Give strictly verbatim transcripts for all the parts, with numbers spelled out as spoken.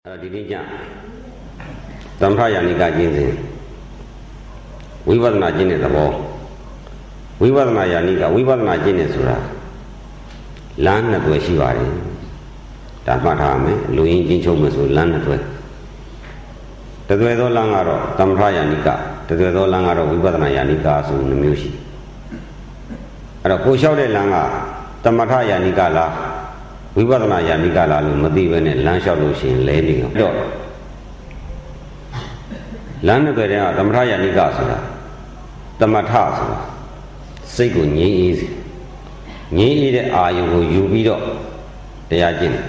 ဒီနေ့ကျသမထယာနိကကျင့်စဉ်ဝိပဿနာကျင့်တဲ့သဘောဝိပဿနာယာနိကဝိပဿနာကျင့်နေဆိုတာလမ်းနှစ်သွယ်ရှိပါတယ်ဒါမှတ်ထားမယ်လူရင်းချင်းချုပ်မယ်ဆိုလမ်းနှစ်သွယ်တသွယ်သောလမ်းကတော့သမထယာနိကတသွယ်သောလမ်းကတော့ဝိပဿနာယာနိကဆိုနှမျိုးရှိအဲ့တော့ကိုလျှောက်တဲ့လမ်းကသမထယာနိကလားဝိပဿနာယာနိကလားလို့မသိဘဲနဲ့လမ်းလျှောက်လို့ရှိရင်လဲနေတော့လမ်းနှစ်သွယ်တည်းကသမထယာနိကဆိုတာသမထဆိုတာစိတ်ကိုငြိမ်းအေးစေငြိမ်းအေးတဲ့အာယုကိုယူပြီးတော့တရားကျင့်တယ်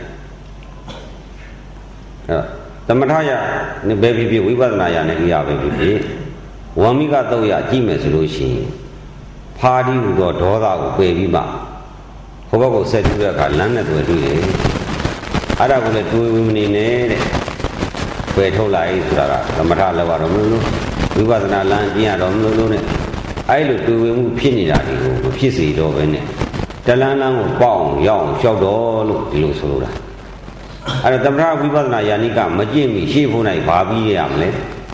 အဲသမထယာနဲ့ပဲဖြစ်ဖြစ်ဝိပဿနာယာနဲ့အရာပဲဖြစ်ဖြစ်ဝါမိကတုတ်ရကြည့်မယ်ဆိုလို့ရှိရင်ဖာဒီဟူသောဒေါသကိုပယ်ပြီးမှဟိုဘက်ကိုဆက်ကြည့်တဲ့အခါလမ်းနဲ့တွေ့တွေ့တယ်အဲ့ဒါကိုလည်းတွေးဝိမနေနဲ့တဲ့ပယ်ထုတ်လိုက်ဆိုတာကသမထလောက်ရတော့မလို့ဝိပဿနာလမ်းကျင့်ရတော့မလို့လို့နဲ့အဲ့လိုတွေးဝိမှုဖြစ်နေတာဒီကိုမဖြစ်စေတော့ပဲနဲ့တလန်းလန်းကိုပေါအောင်ရောက်အောင်ရှောက်တော့လို့ဒီလိုဆိုလိုတာအဲ့တော့သမထဝိပဿနာယာနိကမကျင့်မီရှေ့ဖို့နိုင်ဘာပြီးရမလဲ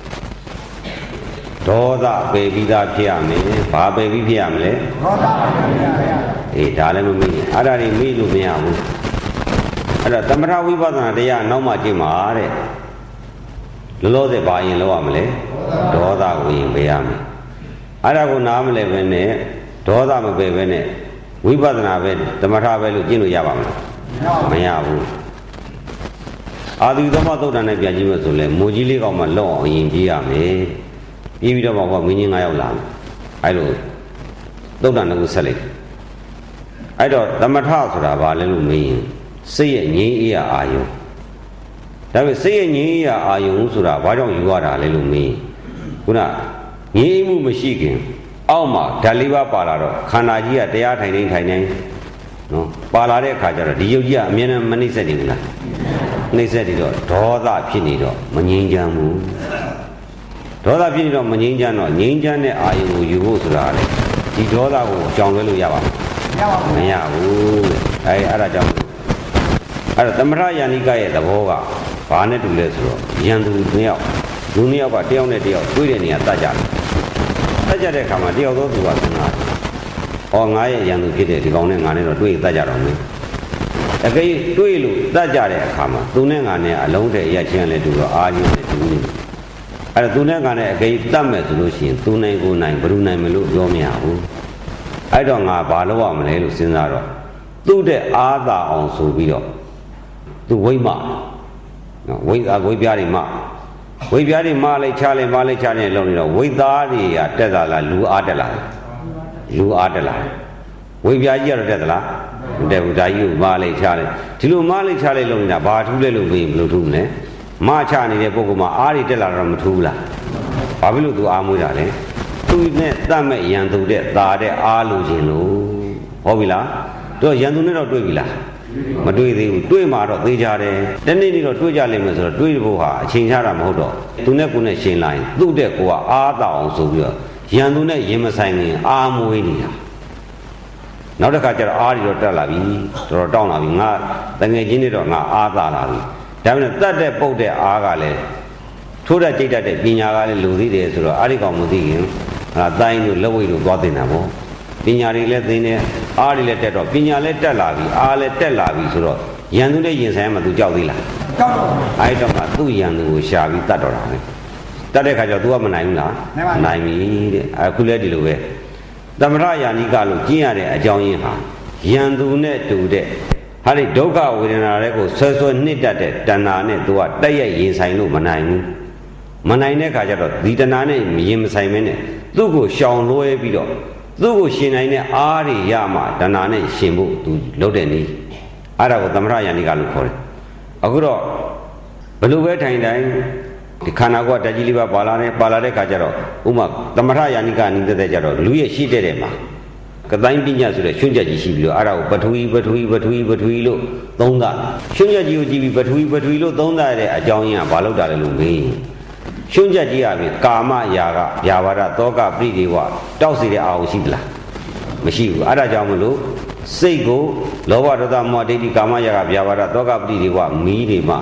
ဒေါသပယ်ပြီးသားဖြစ်ရမယ်ဘာပယ်ပြီးဖြစ်ရမလဲဒေါသပယ်ပြီးသားဖြစ်ရအေးဒါလည်းမမေ့နဲ့အဲ့ဒါတွေမေ့လို့မရဘူးအဲ့တော့သမထဝိပဿနာတရားနောက်မှကျင့်ပါတဲ့လောလောဆယ်ဘာရင်လောက်ရမလဲဒေါသကိုရင်ပယ်ရမယ်အဲ့ဒါကိုနားမလဲပဲနဲ့ဒေါသမပယ်ပဲနဲ့ဝိပဿနာပဲသမထပဲလို့ကျင့်လို့ရပါမလားမရဘူးအာသီသမသုတ်တန်နဲ့ပြန်ကြည့်မယ်ဆိုလဲမိုးကြီးလေးကောင်မှလော့အောင်ရင်ပြေးရမယ်ပြေးပြီးတော့မှမင်းကြီး၅ယောက်လာမယ်အဲ့လိုသုတ်တန်ကဆက်လိုက်အဲ့တော့သမထဆိုတာဘာလဲလို့မေးရင်စိတ်ရဲ့ငြိမ်းအေးရအာယုံဒါပေမဲ့စိတ်ရဲ့ငြိမ်းအေးရအာယုံဆိုတာဘာကြောင့်ယူရတာလဲလို့မေးရင်ခုနငြိမ်းမှုမရှိခင်အောက်မှာဓာတ်လေးပါးပါလာတော့ခန္ဓာကြီးကတရားထိုင်နေထိုင်နေနော်ပါလာတဲ့အခါကျတော့ဒီယုတ်ကြီးကအမြဲတမ်းမနှိမ့်ဆက်နေဘူးလားနှိမ့်ဆက်နေတော့ဒေါသဖြစ်နေတော့မငြိမ်းချမ်းဘူးဒေါသဖြစ်နေတော့မငြိမ်းချမ်းတော့ငြိမ်းချမ်းတဲ့အာယုံကိုယူဖို့ဆိုတာလေဒီဒေါသကိုကြောင်လွဲလို့ရပါမရဘူးလေအဲအဲ့ဒါကြောင့်အဲ့တော့သမထယာနိကရဲ့သဘောကဘာနဲ့တူလဲဆိုတော့ယံသူနှစ်ယောက်လူနှစ်ယောက်ကတယောက်နဲ့တယောက်တွေးတဲ့နေရာတတ်ကြတယ်တတ်ကြတဲ့အခါမှာတယောက်သောသူကစဉ်းစားတယ်ဟောငါရဲ့ယံသူဖြစ်တဲ့ဒီကောင်နဲ့ငါနဲ့တော့တွေးတတ်ကြတော့မယ်အကယ်တွေးလို့တတ်ကြတဲ့အခါမှာသူနဲ့ငါနဲ့အလုံးတဲ့ရက်ချင်းလည်းတူတော့အာရုံနဲ့တူနေအဲ့တော့သူနဲ့ငါနဲ့အကယ်တတ်မယ်ဆိုလို့ရှိရင်သူနိုင်ကိုနိုင်ဘယ်သူနိုင်မလို့ပြောမရဘူးအဲ့တော့ငါဘာလုပ်ရမလဲလို့စဉ်းစားတော့သူ့တဲ့အာသာအောင်ဆိုပြီးတော့သူဝိမနော်ဝိသာဝိပြားတွေမဝိပြားတွေမလိုက်ချလိုက်မလိုက်ချနေလုံးနေတော့ဝိသားတွေကတက်တာလားလူအားတက်လာလူအားတက်လာဝိပြားကြီးကတော့တက်သလားမတက်ဘူးဒါကြီးကိုမလိုက်ချလိုက်ဒီလိုမလိုက်ချလိုက်လုံးနေတာဘာထူးလဲလို့ပြီးဘယ်လိုထူးမလဲမချနေတဲ့ပုဂ္ဂိုလ်မှာအားတွေတက်လာတော့မထူးဘူးလားဘာဖြစ်လို့သူအားမွေးတာလဲသူနဲ့တတ်မဲ့ရန်သူတဲ့ตาတဲ့အားလို့ခြင်းလို့ဟုတ်ပြီလားတို့ရန်သူနဲ့တော့တွေ့ပြီလားမတွေ့သေးဘူးတွေ့မှာတော့သေးကြတယ်တနေ့နေ့တော့တွေ့ကြလိမ့်မယ်ဆိုတော့တွေ့ဖို့ဟာအချိန်ချတာမဟုတ်တော့သူနဲ့ကိုယ်နဲ့ရှင်လာရင်သူ့တဲ့ကိုကအားတောအောင်ဆိုပြီးတော့ရန်သူနဲ့ရင်မဆိုင်ရင်အားမွေးနေတာနောက်တစ်ခါကျတော့အားတွေတော့တက်လာပြီတော်တော်တောင်းလာပြီငါတငယ်ချင်းတွေတော့ငါအားသာလာပြီဒါပေမဲ့တတ်တဲ့ပုတ်တဲ့အားကလည်းထိုးတတ်ကြိတ်တတ်တဲ့ပညာကလည်းလူသေးတယ်ဆိုတော့အားဒီကောင်မသိခင်ဟာတိုင်းတို့လက်ဝိတ်တို့သွားတင်တာပေါ့ပညာတွေလည်းသိနေအားတွေလည်းတက်တော့ပညာလည်းတက်လာပြီအားလည်းတက်လာပြီဆိုတော့ရန်သူနဲ့ရင်ဆိုင်မှသူကြောက်သေးလားကြောက်တော့အဲ့တော့မှသူ့ရန်သူကိုရှာပြီးတတ်တော့တာလေတတ်တဲ့ခါကျတော့ तू ကမနိုင်ဘူးလားနိုင်ပြီတဲ့အခုလည်းဒီလိုပဲသမထယာနိကလို့ကျင့်ရတဲ့အကြောင်းရင်းဟာရန်သူနဲ့တူတဲ့ဟာဒီဒုက္ခဝေဒနာတွေကိုဆွဲဆွဲနှစ်တတ်တဲ့တဏှာနဲ့ तू ကတက်ရရင်ဆိုင်လို့မနိုင်ဘူးမနိုင်တဲ့ခါကျတော့ဒီတဏှာနဲ့ရင်မဆိုင်မင်းနဲ့သူ့ကိုရှောင်လွှဲပြီးတော့သူ့ကိုရှင်နိုင်တဲ့အားတွေရမှတဏှာနဲ့ရှင်ဖို့ तू လုပ်တဲ့နည်းအဲ့ဒါကိုသမထယာနိကလို့ခေါ်တယ်အခုတော့ဘယ်လိုပဲထိုင်တိုင်းဒီခန္ဓာကိုယ်ဓာတ်ကြီးလေးပါပါလာတယ်ပါလာတဲ့ခါကျတော့ဥမာသမထယာနိကနိတဲ့တဲ့ကျတော့လူရဲ့ရှိတဲ့တဲ့မှာကတိုင်းပညာဆိုတဲ့ရှုံးချက်ကြီးရှိပြီးတော့အဲ့ဒါကိုပထဝီပထဝီပထဝီပထဝီလို့သုံးတာရှုံးချက်ကြီးကိုကြည့်ပြီးပထဝီပထဝီလို့သုံးတာတဲ့အကြောင်းရင်းကဘာလို့တာလဲလို့မေးရှုံးချက်ကြီးရပြီကာမရာဂဗျာပါဒသောကပရိဒေဝတောက်စီတဲ့အာရုံရှိသလားမရှိဘူးအဲ့ဒါကြောင့်မလို့စိတ်ကိုလောဘဒေါသမောဟဒိဋ္ဌိကာမရာဂဗျာပါဒသောကပရိဒေဝမီးတွေမှ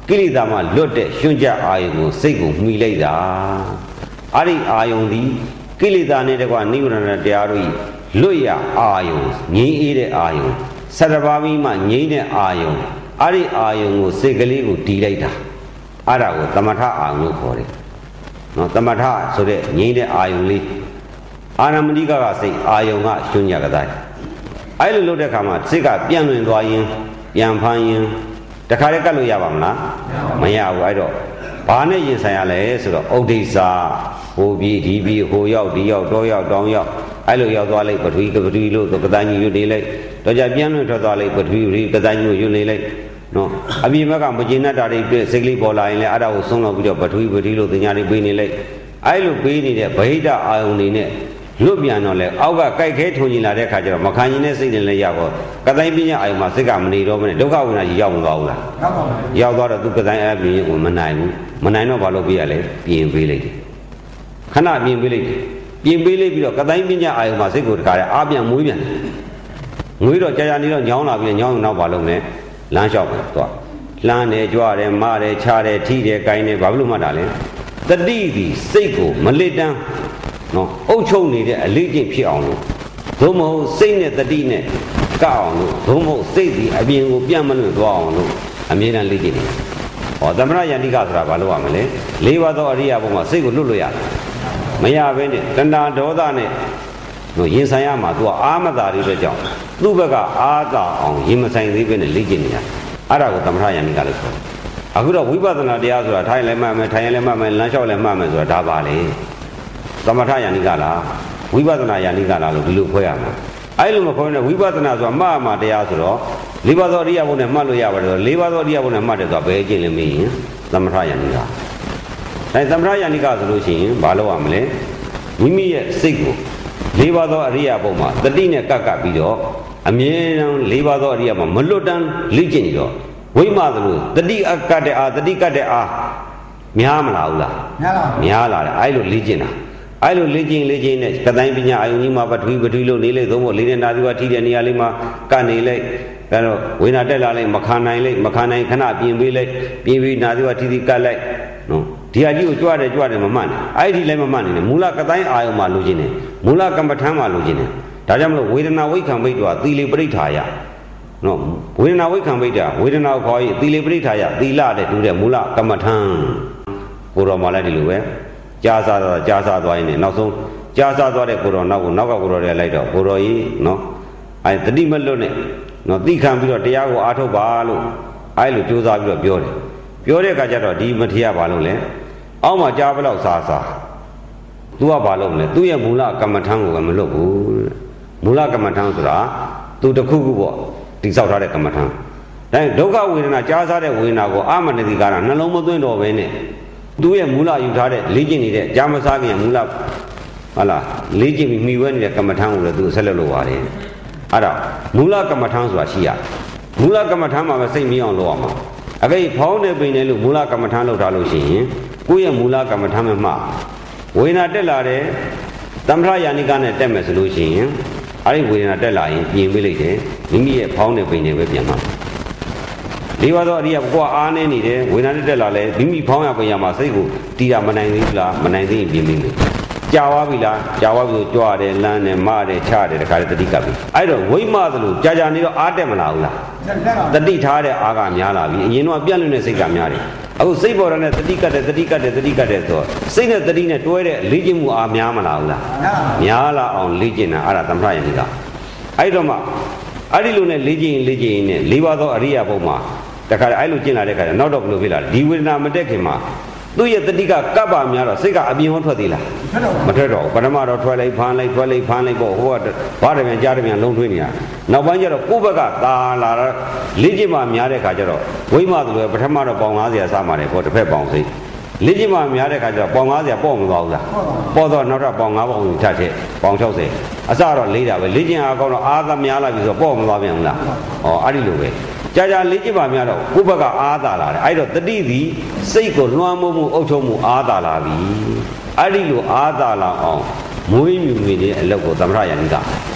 ကိလေသာမှလွတ်တဲ့ရှင်ကြအာယုံကိုစိတ်ကိုမှီလိုက်တာအဲ့ဒီအာယုံဒီကိလေသာနဲ့တကွာနိဗ္ဗာန်တရားတို့ဤလွတ်ရအာယုံငြိမ်းအေးတဲ့အာယုံဆတပါးပြီးမှငြိမ်းတဲ့အာယုံအဲ့ဒီအာယုံကိုစိတ်ကလေးကိုတီးလိုက်တာအဲ့ဒါကိုသမထအာယုံလို့ခေါ်တယ်နော်သမထဆိုတဲ့ငြိမ်းတဲ့အာယုံလေးအာရမဏိကကစိတ်အာယုံကရှင်ကြကတိုင်းအဲ့လိုလုပ်တဲ့အခါမှာစိတ်ကပြန့်လွင်သွားရင်ပြန်ဖမ်းရင်တခါတည်းကတ်လို့ရပါမလားမရဘူးအဲ့တော့ဘာနဲ့ရင်ဆိုင်ရလဲဆိုတော့ဥဒိစ္စဟိုပြီးဒီပြီးဟိုရောက်ဒီရောက်တော့ရောက်တောင်းရောက်အဲ့လိုရောက်သွားလိုက်ပထဝီကပထဝီလို့ကတန်းကြီးရွတ်နေလိုက်တော့ကြပြန်လွင်ထွက်သွားလိုက်ပထဝီပထဝီကတန်းကြီးကိုရွတ်နေလိုက်နော်အပြင်ဘက်ကမကျေနပ်တာတွေပြည့်စိတ်ကလေးပေါ်လာရင်လည်းအဲ့ဒါကိုဆုံးလောက်ပြီးတော့ပထဝီပထဝီလို့တင်ညာတွေပေးနေလိုက်အဲ့လိုပေးနေတဲ့ဗဟိတအာယုန်တွေနဲ့လွတ်ပြန်တော့လဲအောက်ကကြိုက်ခဲထုံကြီးလာတဲ့ခါကျတော့မခံရင်တဲ့စိတ်နဲ့လည်းရောက်တော့ကတိုင်းပညာအာယုံမှာစိတ်ကမနေတော့ဘဲနဲ့ဒုက္ခဝိနာကြီးရောက်မသွားဘူးလားရောက်ပါဘူးရောက်သွားတော့သူကတိုင်းအပြင်ကိုမနိုင်ဘူးမနိုင်တော့ဘာလို့ပြရလဲပြင်ပေးလိုက်တယ်ခဏပြင်ပေးလိုက်တယ်ပြင်ပေးလိုက်ပြီးတော့ကတိုင်းပညာအာယုံမှာစိတ်ကိုတခါလဲအားပြန်မွေးပြန်တယ်ငွေတော့ကြာကြာနေတော့ညောင်းလာပြီးညောင်းနောက်ဘာလို့လဲလမ်းလျှောက်ပဲသွားလှမ်းတယ်ကြွတယ်မတယ်ခြားတယ်ထိတယ်ကိုင်းတယ်ဘာလို့မှတ်တာလဲတတိဒီစိတ်ကိုမလစ်တန်းနော်အုပ်ချုပ်နေတဲ့အလေးကျင့်ဖြစ်အောင်လို့သို့မဟုတ်စိတ်နဲ့တတိနဲ့ကောက်အောင်လို့သို့မဟုတ်စိတ်ဒီအပြင်ကိုပြန့်မလွင့်သွားအောင်လို့အမြဲတမ်းလေ့ကျင့်နေတယ်။ဟောသမဏယန္တိကဆိုတာဘာလို့ရမလဲ။လေးပါးသောအရိယာဘုံမှာစိတ်ကိုလွတ်လို့ရတယ်။မရဘဲနဲ့တဏှာဒေါသနဲ့တို့ရင်ဆိုင်ရမှာသူကအာမတာတွေအတွက်ကြောင့်သူ့ဘက်ကအာသာအောင်ရင်မဆိုင်သေးဘဲနဲ့လေ့ကျင့်နေတာ။အဲ့ဒါကိုသမဏယန္တိကလို့ခေါ်တယ်။အခုတော့ဝိပဿနာတရားဆိုတာထိုင်လည်းမှတ်မယ်ထိုင်ရင်လည်းမှတ်မယ်လမ်းလျှောက်လည်းမှတ်မယ်ဆိုတာဒါပါလေ။သမထယာနိကလားဝိပဿနာယာနိကလားလို့ဒီလိုခွဲရမှာအဲ့လိုမခွဲနဲ့ဝိပဿနာဆိုတာမှတ်မှာတရားဆိုတော့လေးပါးသောအရိယဘုံနဲ့မှတ်လို့ရပါတယ်ဆိုလေးပါးသောအရိယဘုံနဲ့မှတ်တယ်ဆိုတာဘယ်အကျင့်လဲမေးရင်သမထယာနိကအဲသမထယာနိကဆိုလို့ရှိရင်ဘာလုပ်ရမလဲမိမိရဲ့စိတ်ကိုလေးပါးသောအရိယဘုံမှာတတိနဲ့ကပ်ကပ်ပြီးတော့အမြဲတမ်းလေးပါးသောအရိယမှာမလွတ်တမ်းလေ့ကျင့်နေတော့ဝိမသလိုတတိအကတ်တဲ့အာတတိကတ်တဲ့အာများမလားဘူးလားများလာတယ်အဲ့လိုလေ့ကျင့်တာအဲ့လိုလေ့ကျင့်လေ့ကျင့်နဲ့ကတိုင်းပညာအာယုန်ကြီးမှာပထဝီပထဝီလို့နေလိုက်သုံးဖို့လေးတဲ့နာသီဝထိတဲ့နေရာလေးမှာကနေလိုက်အဲတော့ဝိညာတက်လာလိုက်မခံနိုင်လိုက်မခံနိုင်ခဏပြင်ပေးလိုက်ပြင်ပြီးနာသီဝထိသီကတ်လိုက်နော်ဒီဟာကြီးကိုကြွတယ်ကြွတယ်မမှတ်နဲ့အဲ့ဒီလည်းမမှတ်နေနဲ့မူလကတိုင်းအာယုန်မှာလိုချင်တယ်မူလကမ္မထမ်းမှာလိုချင်တယ်ဒါကြောင့်မလို့ဝေဒနာဝိခံဘိတ်တော်သီလေပရိဋ္ဌာယနော်ဝေဒနာဝိခံဘိတ်တာဝေဒနာကိုခေါ်ရင်သီလေပရိဋ္ဌာယသီလတဲ့တူတဲ့မူလကမ္မထမ်းကိုတော်မှလည်းဒီလိုပဲကြားစားတော့ကြားစားသွားရင်လည်းနောက်ဆုံးကြားစားသွားတဲ့ကိုတော်နောက်ကိုနောက်ကကိုတော်တွေလိုက်တော့ကိုတော်ကြီးနော်အဲတတိမလွတ်နဲ့နော်သိခံပြီးတော့တရားကိုအားထုတ်ပါလို့အဲလိုကြိုးစားပြီးတော့ပြောတယ်ပြောတဲ့အခါကျတော့ဒီမထေရဘာလို့လဲအောက်မှာကြားဘလောက်စားစားသူကဘာလို့လဲသူ့ရဲ့မူလကမ္မထမ်းကိုပဲမလွတ်ဘူးမူလကမ္မထမ်းဆိုတာသူတစ်ခုခုပေါ့တိဆောက်ထားတဲ့ကမ္မထမ်းဒါဒုက္ခဝေဒနာကြားစားတဲ့ဝေဒနာကိုအာမနတိကာရနှလုံးမသွင်းတော့ဘဲနဲ့သူရဲ့မူလယူထားတဲ့လေ့ကျင့်နေတဲ့ကြာမစားခင်မူလဟာလားလေ့ကျင့်ပြီးမှီဝဲနေတဲ့ကမ္မထမ်းကိုလည်းသူဆက်လက်လုပ်ပါတယ်အဲ့ဒါမူလကမ္မထမ်းဆိုတာရှိရမူလကမ္မထမ်းမှာပဲစိတ်မြင်အောင်လုပ်ရမှာအကိဖောင်းနေပင်နေလို့မူလကမ္မထမ်းလုပ်ထားလို့ရှိရင်ကိုယ့်ရဲ့မူလကမ္မထမ်းမှာဝေဒနာတက်လာတဲ့သမထယာနိကနဲ့တက်မယ်ဆိုလို့ရှိရင်အဲ့ဒီဝေဒနာတက်လာရင်ပြင်ပေးလိုက်တယ်မိမိရဲ့ဖောင်းနေပင်နေပဲပြန်မှာဒီပါတော့အရိယာကိုအားနေနေတယ်ဝေဒနာနဲ့တက်လာလဲမိမိဖောင်းရပင်ရမှာစိတ်ကိုတီးတာမနိုင်သေးဘူးလားမနိုင်သေးရင်ပြင်ပေးမယ်ကြာသွားပြီလားကြာသွားပြီဆိုကြွတယ်လမ်းတယ်မတယ်ချတယ်တခါတည်းတတိကပ်ပြီအဲ့တော့ဝိမသလိုကြာကြာနေတော့အားတက်မလာဘူးလားတတိထားတဲ့အားကများလာပြီအရင်တော့ပြန့်လွင့်တဲ့စိတ်ကများတယ်အခုစိတ်ပေါ်ရတဲ့တတိကတ်တယ်တတိကတ်တယ်တတိကတ်တယ်ဆိုတော့စိတ်နဲ့တတိနဲ့တွဲတဲ့လေ့ကျင့်မှုအားများမလာဘူးလားများလာအောင်လေ့ကျင့်တာအဲ့ဒါသမထယန္တိကအဲ့တော့မှအဲ့ဒီလိုနဲ့လေ့ကျင့်လေ့ကျင့်နဲ့လေးပါးသောအရိယာဘုံမှာတခါအဲ့လိုကျင့်လာတဲ့ခါကျနောက်တော့ဘယ်လိုဖြစ်လာလဲဒီဝေဒနာမတက်ခင်မှာသူ့ရဲ့တတိကကပ်ပါများတော့စိတ်ကအပြင်ဟောထွက်သေးလားမထွက်တော့ဘူးပထမတော့ထွက်လိုက်ဖမ်းလိုက်ထွက်လိုက်ဖမ်းလိုက်ပေါ့ဟိုကဘာတပြန်ကြားတပြန်လုံးထွေးနေတာနောက်ပိုင်းကျတော့ကိုယ့်ဘက်ကသာလာတော့လေ့ကျင့်မှများတဲ့ခါကျတော့ဝိမသလိုပထမတော့ပေါင်၅၀စမှတယ်ပေါ့တစ်ဖက်ပေါင်စိတ်လေ့ကျင့်မှများတဲ့ခါကျတော့ပေါင်၅၀ပေါ့မသွားဘူးလားပေါ့တော့နောက်တော့ပေါင်၅ပေါင်ထပ်ထည့်ပေါင်၆၀အစတော့လေးတာပဲလေ့ကျင့်အားကောင်းတော့အားသားများလာပြီဆိုတော့ပေါ့မသွားပြန်ဘူးလားဩအဲ့ဒီလိုပဲကြာကြာလေ့ကျင့်ပါများတော့ကိုယ့်ဘက်ကအားသာလာတယ်အဲ့တော့တတိသည်စိတ်ကိုလွှမ်းမိုးမှုအုပ်ချုပ်မှုအားသာလာပြီအဲ့ဒီလိုအားသာလာအောင်မွေးမြူနေတဲ့အလုပ်ကိုသမထယန္တိက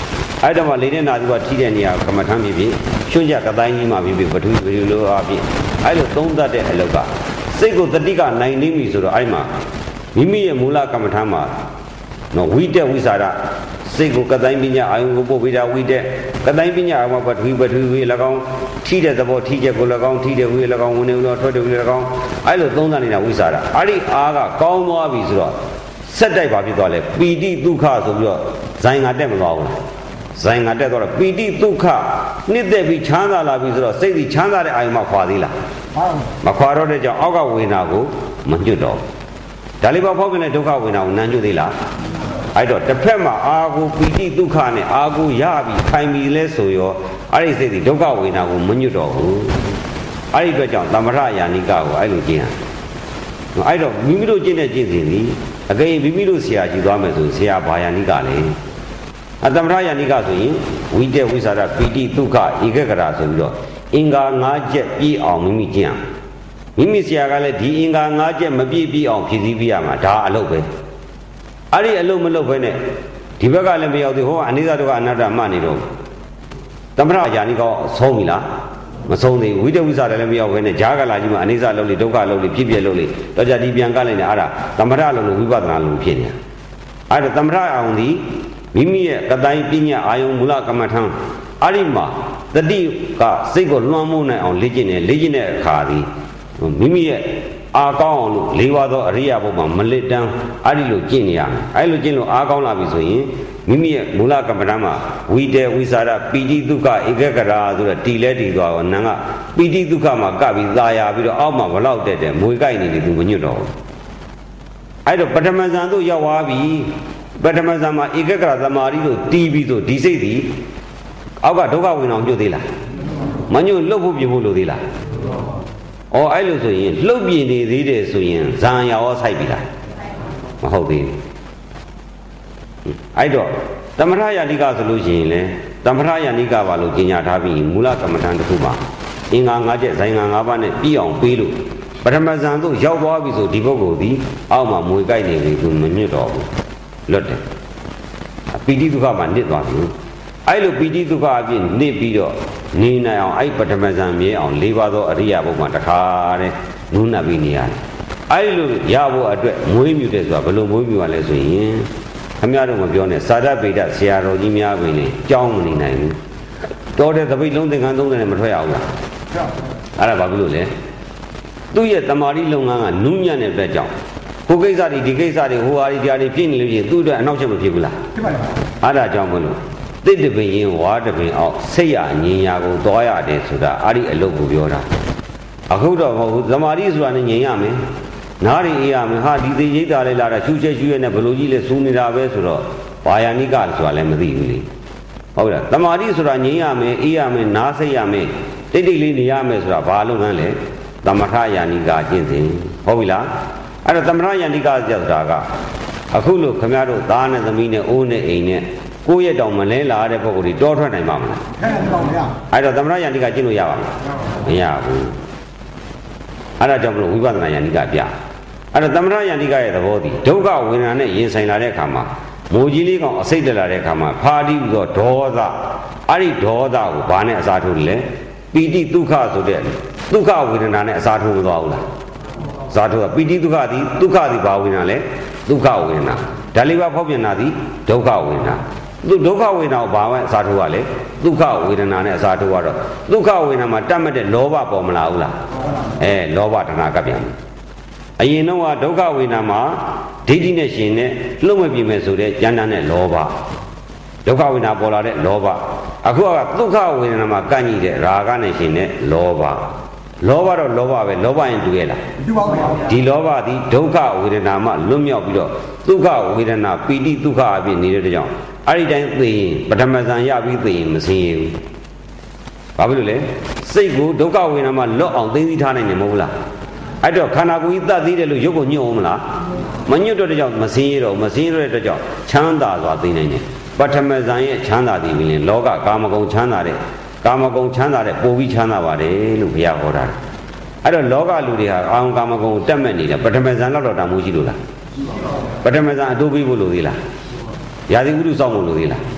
အဲ့တော့မှလေနဲ့နာသူကထိတဲ့နေရာကမ္မထမ်းဖြစ်ဖြစ်ရွှွန့်ကြကတိုင်းကြီးမှဖြစ်ဖြစ်ပထူပထူလိုအားဖြင့်အဲ့လိုသုံးသတ်တဲ့အလောက်ကစိတ်ကိုတတိကနိုင်နေပြီဆိုတော့အဲ့မှာမိမိရဲ့မူလကမ္မထမ်းမှာနော်ဝိတက်ဝိစာရစိတ်ကိုကတိုင်းပညာအာယုံကိုပို့ပေးတာဝိတက်ကတိုင်းပညာအာယုံပထဝီပထဝီ၎င်းထိတဲ့သဘောထိချက်ကို၎င်းထိတဲ့ဝိ၎င်းဝင်နေလို့ထွက်တယ်ဝိ၎င်းအဲ့လိုသုံးသပ်နေတာဝိစာရအဲ့ဒီအားကကောင်းသွားပြီဆိုတော့ဆက်တိုက်ပါဖြစ်သွားလဲပီတိဒုက္ခဆိုပြီးတော့ဇိုင်ငါတက်မသွားဘူးဇိုင်ငါတက်သွားတော့ပီတိဒုက္ခနှစ်သက်ပြီးချမ်းသာလာပြီဆိုတော့စိတ်ဒီချမ်းသာတဲ့အာယုံမှာခွာသေးလားမခွာတော့တဲ့ကြောင့်အောက်ကဝေနာကိုမညွတ်တော့ဒါလေးပါဖောက်ပြန်တဲ့ဒုက္ခဝေနာကိုနမ်းညွတ်သေးလားအဲ့တော့တစ်ဖက်မှာအာဟုပီတိဒုက္ခနဲ့အာဟုရပြီခိုင်ပြီလဲဆိုရောအဲ့ဒီစိတ်ဒီဒုက္ခဝေဒနာကိုမညွတ်တော့ဘူးအဲ့ဒီအတွက်ကြောင့်သမထယာနိကကိုအဲ့လိုကျင့်ရအဲ့တော့မိမိတို့ကျင့်တဲ့ကျင့်စဉ်ဒီအကယ်မိမိတို့ဆရာကြီးသွားမယ်ဆိုဆရာဘာယာနိကလဲအသမထယာနိကဆိုရင်ဝိတက်ဝိစာရပီတိဒုက္ခဧကဂရဆိုပြီးတော့အင်္ဂါ၅ချက်ပြည့်အောင်မိမိကျင့်ရမိမိဆရာကလည်းဒီအင်္ဂါ၅ချက်မပြည့်ပြည့်အောင်ဖြည့်ဆည်းပြရမှာဒါအလုပ်ပဲအဲ့ဒီအလုံးမလုပ်ဘဲနဲ့ဒီဘက်ကလည်းမရောက်သေးဟောအနိစ္စဒုက္ခအနတ္တမှနေတော့သမထယာနိကောဆုံးပြီလားမဆုံးသေးဝိတဝိစာလည်းမရောက်ဘဲနဲ့ဈာကလာကြီးမှာအနိစ္စလုံးလေးဒုက္ခလုံးလေးဖြစ်ပြလုံးလေးတော့ကြဒီပြန်ကလိုက်နေအဲ့ဒါသမထလုံးလို့ဝိပဿနာလုံးဖြစ်နေတာအဲ့ဒါသမထအောင်ဒီမိမိရဲ့ကတိုင်းပညာအာယုံမူလကမ္မထံအဲ့ဒီမှာတတိကစိတ်ကိုလွှမ်းမိုးနိုင်အောင်လေ့ကျင့်နေလေ့ကျင့်တဲ့အခါဒီမိမိရဲ့အာကောင်းအောင်လို့လေးပါးသောအရိယာဘုံမှာမလစ်တန်းအဲ့ဒီလိုကျင့်နေရမယ်အဲ့လိုကျင့်လို့အာကောင်းလာပြီဆိုရင်မိမိရဲ့မူလကမ္မဋ္ဌာန်းမှာဝိတေဝိစာရပီတိဒုက္ခဧကဂရဆိုတော့တီလဲတီသွားတော့နံကပီတိဒုက္ခမှာကပ်ပြီးသာယာပြီးတော့အောက်မှာဘလောက်တက်တယ်မွေကြိုက်နေတယ်သူမညွတ်တော့ဘူးအဲ့တော့ပထမဇန်တို့ရောက်သွားပြီပထမဇန်မှာဧကဂရသမာဓိတို့တီးပြီးဆိုဒီစိတ်ဒီအောက်ကဒုက္ခဝင်အောင်ညွတ်သေးလားမညွတ်လှုပ်ဖို့ပြဖို့လိုသေးလားအော်အဲ့လိုဆိုရင်လှုပ်ပြင်းနေသေးတယ်ဆိုရင်ဇာရောဆိုင်ပြီလားမဟုတ်သေးဘူးအဲ့တော့သမထယာနိကဆိုလို့ရှိရင်လေသမထယာနိကပါလို့ကြီးညာထားပြီးမူလကမ္မထံတစ်ခုမှာအင်္ဂါ၅ချက်ဇိုင်ငါ၅ပါးနဲ့ပြီးအောင်ပေးလို့ပထမဇန်တို့ရောက်သွားပြီဆိုဒီပုဂ္ဂိုလ်ဒီအောက်မှာမွေကြိုက်နေပြီသူမမြင့်တော့ဘူးလွတ်တယ်ပီတိဒုက္ခမှာနစ်သွားပြီအဲ့လိုပီတိဒုက္ခအပြင်နစ်ပြီးတော့နေနိုင်အောင်အဲ့ပထမဇန်မြဲအောင်၄ပါးသောအရိယာဘုံမှာတခါတဲ့နုနပ်ပြီးနေရတယ်အဲ့လိုရဖို့အတွက်မွေးမြူတဲ့ဆိုတာဘယ်လိုမွေးမြူရလဲဆိုရင်ခမရတို့မပြောနဲ့စာရဗေဒဆရာတော်ကြီးများပင်လေကြောင်းမနေနိုင်ဘူးတော်တဲ့သပိတ်လုံးသင်္ကန်းသုံးတယ်နဲ့မထွက်ရအောင်လားအဲ့ဒါဘာဖြစ်လို့လဲသူ့ရဲ့တမာတိလုပ်ငန်းကနုညံ့တဲ့အတွက်ကြောင့်ကိုကိစ္စတွေဒီကိစ္စတွေဟိုဟာတွေဒီဟာတွေဖြစ်နေလို့ရှိရင်သူ့အတွက်အနောက်ချက်မဖြစ်ဘူးလားဖြစ်ပါပါအဲ့ဒါကြောင့်မလို့တိတ်တပင်ရင်ဝါတပင်အောင်စိတ်ရငြင်ရာကိုသွားရတယ်ဆိုတာအဲ့ဒီအလုပ်ကိုပြောတာအခုတော့မဟုတ်ဘူးသမာဓိဆိုတာနဲ့ငြိမ်ရမယ်နားရီအေးရမယ်ဟာဒီသိရိတ်တာလေးလာတာရှူချက်ရှူရနဲ့ဘလို့ကြီးလဲစူးနေတာပဲဆိုတော့ဘာယာနိကဆိုတာလည်းမသိဘူးလေဟုတ်လားသမာဓိဆိုတာငြိမ်ရမယ်အေးရမယ်နားစိတ်ရမယ်တိတ်တိတ်လေးနေရမယ်ဆိုတာဘာလို့လဲလဲသမထယာနိကကျင့်စဉ်ဟုတ်ပြီလားအဲ့တော့သမထယာနိကဆိုတာကအခုလို့ခမရတို့သားနဲ့သမီးနဲ့အိုးနဲ့အိမ်နဲ့ကိုယ့်ရဲ့တောင်မလဲလာတဲ့ပုဂ္ဂိုလ်တွေတောထွက်နိုင်ပါမလားအဲ့တော့သမထယာနိကကျင့်လို့ရပါမလားမရဘူးအဲ့ဒါကြောင့်မလို့ဝိပဿနာယာနိကပြအဲ့တော့သမထယာနိကရဲ့သဘောတည်ဒုက္ခဝေဒနာနဲ့ရင်ဆိုင်လာတဲ့အခါမှာမိုးကြီးလေးကောင်အစိတ်တက်လာတဲ့အခါမှာဖာတိပြီးတော့ဒေါသအဲ့ဒီဒေါသကိုဘာနဲ့အစားထိုးလဲပီတိဒုက္ခဆိုတဲ့ဒုက္ခဝေဒနာနဲ့အစားထိုးမသွားဘူးလားအစားထိုးကပီတိဒုက္ခသည်ဒုက္ခသည်ဘာဝေဒနာလဲဒုက္ခဝေဒနာဒါလေးပါဖောက်ပြန်တာသည်ဒုက္ခဝေဒနာသူဒုက္ခဝေဒနာကိုဘာမှအစားထိုးရလဲဒုက္ခဝေဒနာနဲ့အစားထိုးရတော့ဒုက္ခဝေဒနာမှာတတ်မှတ်တဲ့လောဘပေါ်မလာဘူးလားအဲလောဘတဏှာကပ်ပြန်အရင်တော့ကဒုက္ခဝေဒနာမှာဒိဋ္ဌိနဲ့ရှင်နဲ့လှုပ်မပြေမဲ့ဆိုတဲ့ဉာဏ်နဲ့လောဘဒုက္ခဝေဒနာပေါ်လာတဲ့လောဘအခုကဒုက္ခဝေဒနာမှာကန့်ညီတဲ့ရာဂနဲ့ရှင်တဲ့လောဘလောဘတော့လောဘပဲလောဘရင်တူရဲ့လားမတူပါဘူးဒီလောဘသည်ဒုက္ခဝေဒနာမှလွတ်မြောက်ပြီးတော့ဒုက္ခဝေဒနာပီတိဒုက္ခအဖြစ်နေတဲ့ကြောင့်အဲ့ဒီတိုင်းသိရင်ပထမဇန်ရပြီးသိရင်မစင်းရဘူးဘာဖြစ်လို့လဲစိတ်ကိုဒုက္ခဝေဒနာမှလွတ်အောင်သိသိထားနိုင်တယ်မဟုတ်လားအဲ့တော့ခန္ဓာကိုယ်ကြီးသတ်သေးတယ်လို့ရုပ်ကိုညှို့အောင်မလားမညှို့တော့တဲ့ကြောင့်မစင်းရတော့မစင်းရတဲ့အတွက်ကြောင့်ချမ်းသာစွာသိနိုင်တယ်ပထမဇန်ရဲ့ချမ်းသာသည်ပြင်လောကကာမဂုဏ်ချမ်းသာတဲ့ကာမဂုဏ်ချမ်းသာတဲ့ပိုပြီးချမ်းသာပါတယ်လို့ဘုရားဟောတာအဲ့တော့လောကလူတွေဟာအာယုံကာမဂုဏ်ကိုတက်မဲ့နေတယ်ပထမဇန်လောက်တော့တန်မိုးရှိလို့လားပထမဇန်အတိုးပေးဖို့လိုသေးလားရာသီဥတုစောင့်ဖို့လိုသေးလား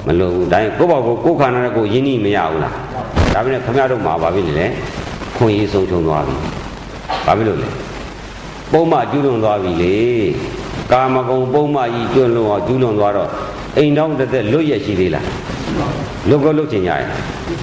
မလို့ဘူးဒါရင်ကိုယ့်ဘောကိုကိုယ်ခန္ဓာနဲ့ကိုယ်ရင်းနှီးမရဘူးလားဒါပေမဲ့ခင်ဗျားတို့မှာဘာဖြစ်လဲလဲခွင့်ရေးဆုံးချုံသွားပြီဘာဖြစ်လို့လဲပုံမှကျူးလွန်သွားပြီလေကာမဂုဏ်ပုံမှကြီးကျွလွန်အောင်ကျူးလွန်သွားတော့အိမ်တော်တစ်သက်လွတ်ရရှိသေးလားလွတ်ကိုလွတ်ချင်ကြရဲ့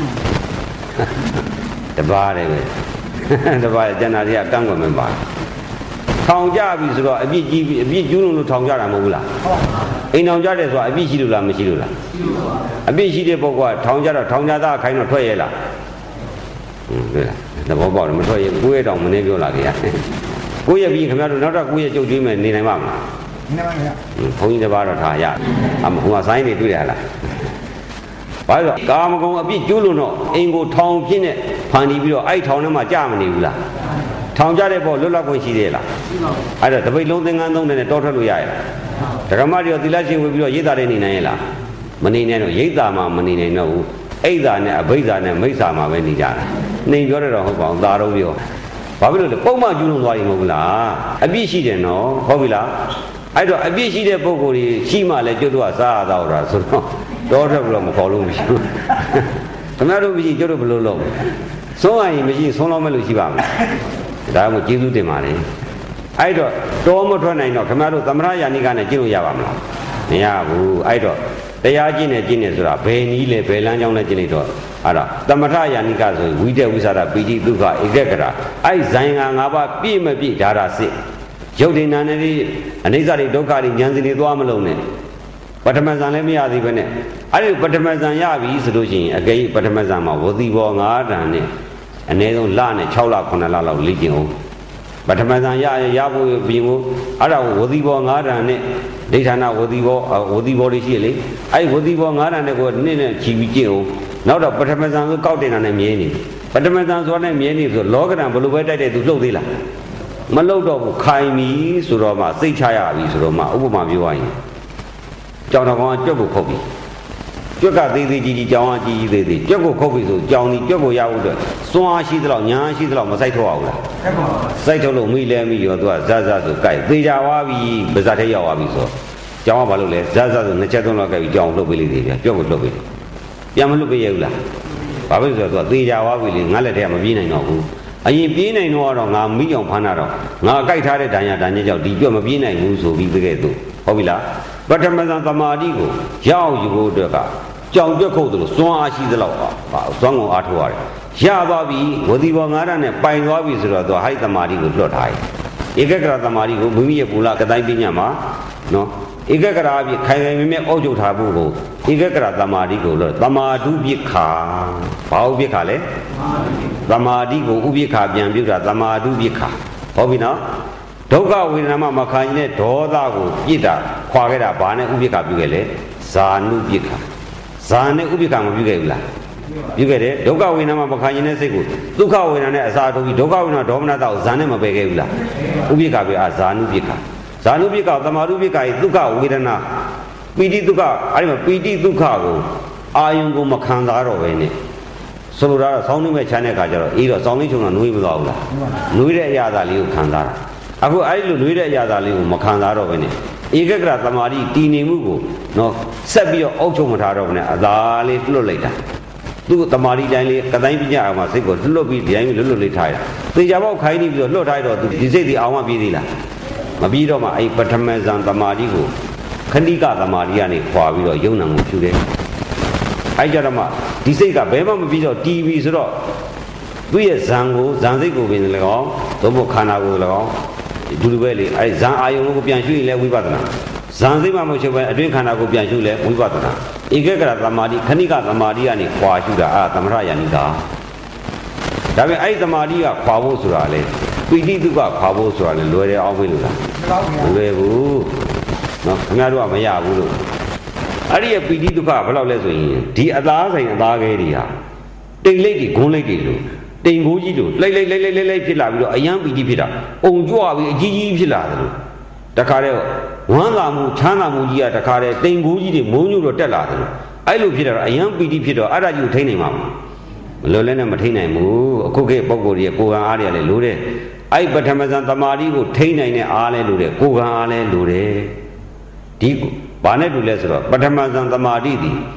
တပါးတယ်ပဲတပါးကျန်တာတွေကကန့်ကွက်မပါထောင်ကြပြီဆိုတော့အပြစ်ကြီးပြီအပြစ်ကျူးလွန်လို့ထောင်ကြတာမဟုတ်ဘူးလားအိမ်ထောင်ကြတယ်ဆိုတာအပြစ်ရှိလို့လားမရှိလို့လားအပြစ်ရှိတဲ့ပုဂ္ဂိုလ်ကထောင်ကြတော့ထောင်ကြသားခိုင်းတော့ထွက်ရဲလားဟုတ်လားသဘောပေါက်တယ်မထွက်ရဲကိုယ့်ရဲ့တောင်မနေပြောလာကြရကိုယ့်ရဲ့ပြီးခင်ဗျားတို့နောက်တော့ကိုယ့်ရဲ့ကြုတ်ကျွေးမယ်နေနိုင်ပါမလားနေနိုင်ပါဗျာဘုန်းကြီးတစ်ပါးတော့ထားရအမဟိုမှာဆိုင်းနေတွေ့ရလားဘာလို့ကာမဂုဏ်အပြစ်ကျူးလွန်တော့အိမ်ကိုထောင်ဖြစ်နေဖန်တီးပြီးတော့အဲ့ထောင်ထဲမှာကြာမနေဘူးလားထောင်ကြတဲ့ပေါ့လွတ်လပ်ခွင့်ရှိသေးလားအဲ့တော့တပိတ်လုံးသင်္ကန်းသုံးနဲ့တောထွက်လို့ရရလားဓမ္မတွေသီလရှင်ဝေပြီးတော့ရိတ်တာတွေနေနိုင်ရဲ့လားမနေနိုင်တော့ရိတ်တာမှမနေနိုင်တော့ဘူးအိတ်တာနဲ့အဘိဓါနဲ့မိစ္ဆာမှာပဲနေကြတာနှိမ်ပြောရတော့ဟုတ်ပါအောင်သာတော့ပြောဘာဖြစ်လို့လဲပုံမှန်ကျူးလွန်သွားရင်မဟုတ်ဘူးလားအပြစ်ရှိတယ်နော်ဟုတ်ပြီလားအဲ့တော့အပြစ်ရှိတဲ့ပုံကိုယ်ကြီးရှိမှလည်းကျွတ်တော့စားရတော့တာဆိုတော့တောထွက်ပြီးတော့မခေါ်လို့မရှိဘူးခင်ဗျားတို့မရှိကျွတ်တော့ဘယ်လိုလုပ်ဆုံးရရင်မရှိဆုံးတော့မဲ့လို့ရှိပါမလားဒါမှမဟုတ်ကျေးဇူးတင်ပါလေအဲ့တော့တောမထွက်နိုင်တော့ခင်ဗျားတို့သမထယာနိကနဲ့ကျင့်လို့ရပါမလားမရဘူးအဲ့တော့တရားကျင့်နေကျင့်နေဆိုတာဘယ်နည်းလဲဘယ်လမ်းကြောင်းလဲကျင့်လိုက်တော့အဲ့ဒါသမထယာနိကဆိုဝိတ္တဝိသရပိဋိဒုက္ခဧကကရာအဲ့ဇိုင်ငံ၅ပါးပြည့်မပြည့်ဒါရာစစ်ရုပ်ဒိနာနဲ့အနိစ္စတွေဒုက္ခတွေဉာဏ်စီတွေသွားမလုံးနဲ့ပထမဇန်လည်းမရသေးပဲနဲ့အဲ့ဒီပထမဇန်ရပြီဆိုလို့ရှိရင်အကယ်၍ပထမဇန်မှာဝတိဘော၅တန်နဲ့အနည်းဆုံးလနဲ့၆လ9လလောက်လေ့ကျင့်အောင်ပထမဇန်ရရဖို့ပြင်ကိုအဲ့ဒါကိုဝတိဘော၅တန်နဲ့ဒိဋ္ဌာနဝတိဘောဝတိဘောတွေရှိလေအဲ့ဝတိဘော၅တန်နဲ့ကိုနှစ်နဲ့ချီပြီးကျင့်အောင်နောက်တော့ပထမဇန်ဆိုကောက်တင်တာနဲ့မြဲနေပထမဇန်ဆိုနဲ့မြဲနေဆိုလောကဓာတ်ဘလို့ပဲတိုက်တဲ့သူလှုပ်သေးလားမလှုပ်တော့ဘူးခိုင်ပြီဆိုတော့မှစိတ်ချရပြီဆိုတော့မှဥပမာပြောရရင်ကြောင်တော်ကောင်ကကြွက်ကိုခုတ်ပြီကြွက်ကသေးသေးကြီးကြီးကြောင်ကကြီးကြီးသေးသေးကြွက်ကိုခုတ်ပြီဆိုကြောင်ဒီကြွက်ကိုရဖို့အတွက်စွမ်းအားရှိသလောက်ညာရှိသလောက်မစိုက်ထုတ်အောင်လားစိုက်ထုတ်လို့မိလဲမိရောသူကဇဇဆိုကြိုက်သေးကြသွားပြီပါဇက်ထဲရောက်သွားပြီဆိုကြောင်ကဘာလုပ်လဲဇဇဆိုနှစ်ချက်သုံးလောက်ကြိုက်ပြီးကြောင်လှုပ်ပေးလိုက်သေးဗျကြွက်ကိုလှုပ်ပေးတယ်ပြန်မလှုပ်ပေးရဘူးလားဘာဖြစ်လို့ဆိုတော့သူကသေချာသွားပြီလေငါလက်ထဲကမပြေးနိုင်တော့ဘူးအရင်ပြေးနိုင်တော့ငါမိအောင်ဖမ်းတာတော့ငါကြိုက်ထားတဲ့ဒဏ်ရာဒဏ်ညက်ကြောင့်ဒီကြွက်မပြေးနိုင်ဘူးဆိုပြီးတကယ်သူဟုတ်ပြီလားပထမဇန်သမာဓိကိုရောက်ယူဖို့အတွက်ကကြောင်ကြွက်ခုတ်တယ်လို့စွမ်းအားရှိသလောက်ပါစွမ်းကုန်အားထုတ်ရတယ်ရသွားပြီဝတိဘောငါးရနဲ့ပိုင်သွားပြီဆိုတော့သူဟိုက်သမာဓိကိုလွတ်ထားတယ်ဧကဂရသမာဓိကိုမိမိရဲ့ပူလာကတိုင်းပညာမှာနော်ဧကဂရအဖြစ်ခိုင်ခိုင်မြဲမြဲအောက်ကျထားဖို့ကိုဧကဂရသမာဓိကိုလွတ်သမာဓုပိခာဘာဥပိခာလဲသမာဓိကိုဥပိခာပြန်ပြုတာသမာဓုပိခာဟုတ်ပြီနော်ဒုက္ခဝေဒနာမှာမခံရင်တဲ့ဒေါသကိုပြစ်တာခွာခဲ့တာဘာနဲ့ဥပိခာပြုခဲ့လဲဇာနုပိခာဇာနဲ့ဥပိခာမပြုခဲ့ဘူးလားပြုခဲ့တယ်ဒုက္ခဝေဒနာမှာမခံရင်တဲ့စိတ်ကိုဒုက္ခဝေဒနာနဲ့အစာထုတ်ပြီးဒုက္ခဝေဒနာဒေါမနတာကိုဇာနဲ့မပယ်ခဲ့ဘူးလားဥပိခာပြအာဇာနုပိခာဇာနုပိခာသမာဓုပိခာရဲ့ဒုက္ခဝေဒနာပီတိဒုက္ခအဲ့ဒီမှာပီတိဒုက္ခကိုအာယုံကိုမခံစားတော့ပဲနဲ့ဆိုလိုတာတော့ဆောင်းနှင်းမဲ့ချမ်းတဲ့ခါကျတော့အေးတော့ဆောင်းလေးချုံတော့နှွေးမသွားဘူးလားနှွေးတဲ့အရာသာလေးကိုခံစားတာအခုအဲ့ဒီလိုနှွေးတဲ့အရာသာလေးကိုမခံစားတော့ပဲနဲ့ဧကဂရသမာဓိတည်နေမှုကိုနော်ဆက်ပြီးတော့အောက်ချုံမထားတော့ဘူးနဲ့အသာလေးလွတ်လိုက်တာသူ့သမာဓိတိုင်းလေးကတိုင်းပညာအောင်မှာစိတ်ကိုလွတ်ပြီးဒီတိုင်းလွတ်လွတ်လေးထားရသေချာပေါက်ခိုင်းနေပြီးတော့လွတ်ထားတော့သူဒီစိတ်ဒီအောင်မပြေးသေးလားမပြီးတော့မှအဲ့ပထမဇန်သမာဓိကိုခဏိကသမာဓိကနေခွာပြီးတော့ယုံနာမှုဖြူတယ်အဲ့ကြတော့မှဒီစိတ်ကဘယ်မှမပြီးတော့တီဗီဆိုတော့သူ့ရဲ့ဇန်ကိုဇန်စိတ်ကိုပင်လည်းကောင်းသို့မဟုတ်ခန္ဓာကိုယ်လည်းကောင်းဒီလိုပဲလေအဲ့ဇန်အာယုံကိုပြန်ရွှေ့လဲဝိပဿနာဇန်စိတ်မှမဟုတ်ပဲအတွင်းခန္ဓာကိုပြန်ရွှေ့လဲဝိပဿနာဧကဂရသမာဓိခဏိကသမာဓိကနေခွာရှုတာအာသမထယာနိကာဒါပေမဲ့အဲ့သမာဓိကခွာဖို့ဆိုတာလေပိဋိဒုက္ခခွာဖို့ဆိုတာလေလွယ်တယ်အောင်ပြီလို့လားမလွယ်ဘူးနော်ခင်ဗျားတို့ကမရဘူးလို့အဲ့ဒီပိဋိဒုက္ခဘယ်လောက်လဲဆိုရင်ဒီအသားဆိုင်အသားခဲတွေဟာတိမ်လိတ်တွေဂုံးလိတ်တွေလို့တိမ်ကိုကြီးလို့လိတ်လိတ်လိတ်လိတ်လိတ်ဖြစ်လာပြီးတော့အယံပိဋိဖြစ်တာအုံကြွပြီးအကြီးကြီးဖြစ်လာတယ်လို့တခါတည်းဝမ်းသာမှုချမ်းသာမှုကြီးကတခါတည်းတိမ်ကိုကြီးတွေမုံညွတ်တော့တက်လာတယ်လို့အဲ့လိုဖြစ်တာတော့အယံပိဋိဖြစ်တော့အဲ့ဒါကြီးကိုထိန်းနိုင်မှာမလို့လည်းနဲ့မထိန်းနိုင်ဘူးအခုခေတ်ပုံကိုယ်ကြီးကိုယ်ကံအားရလည်းလိုတယ်အဲ့ပထမဇန်သမာဓိကိုထိန်းနိုင်တဲ့အားလည်းလိုတယ်ကိုယ်ကံအားလည်းလိုတယ်ဒီဘာနဲ့တူလဲဆိုတော့ပထမဇန်သမာဓိသည်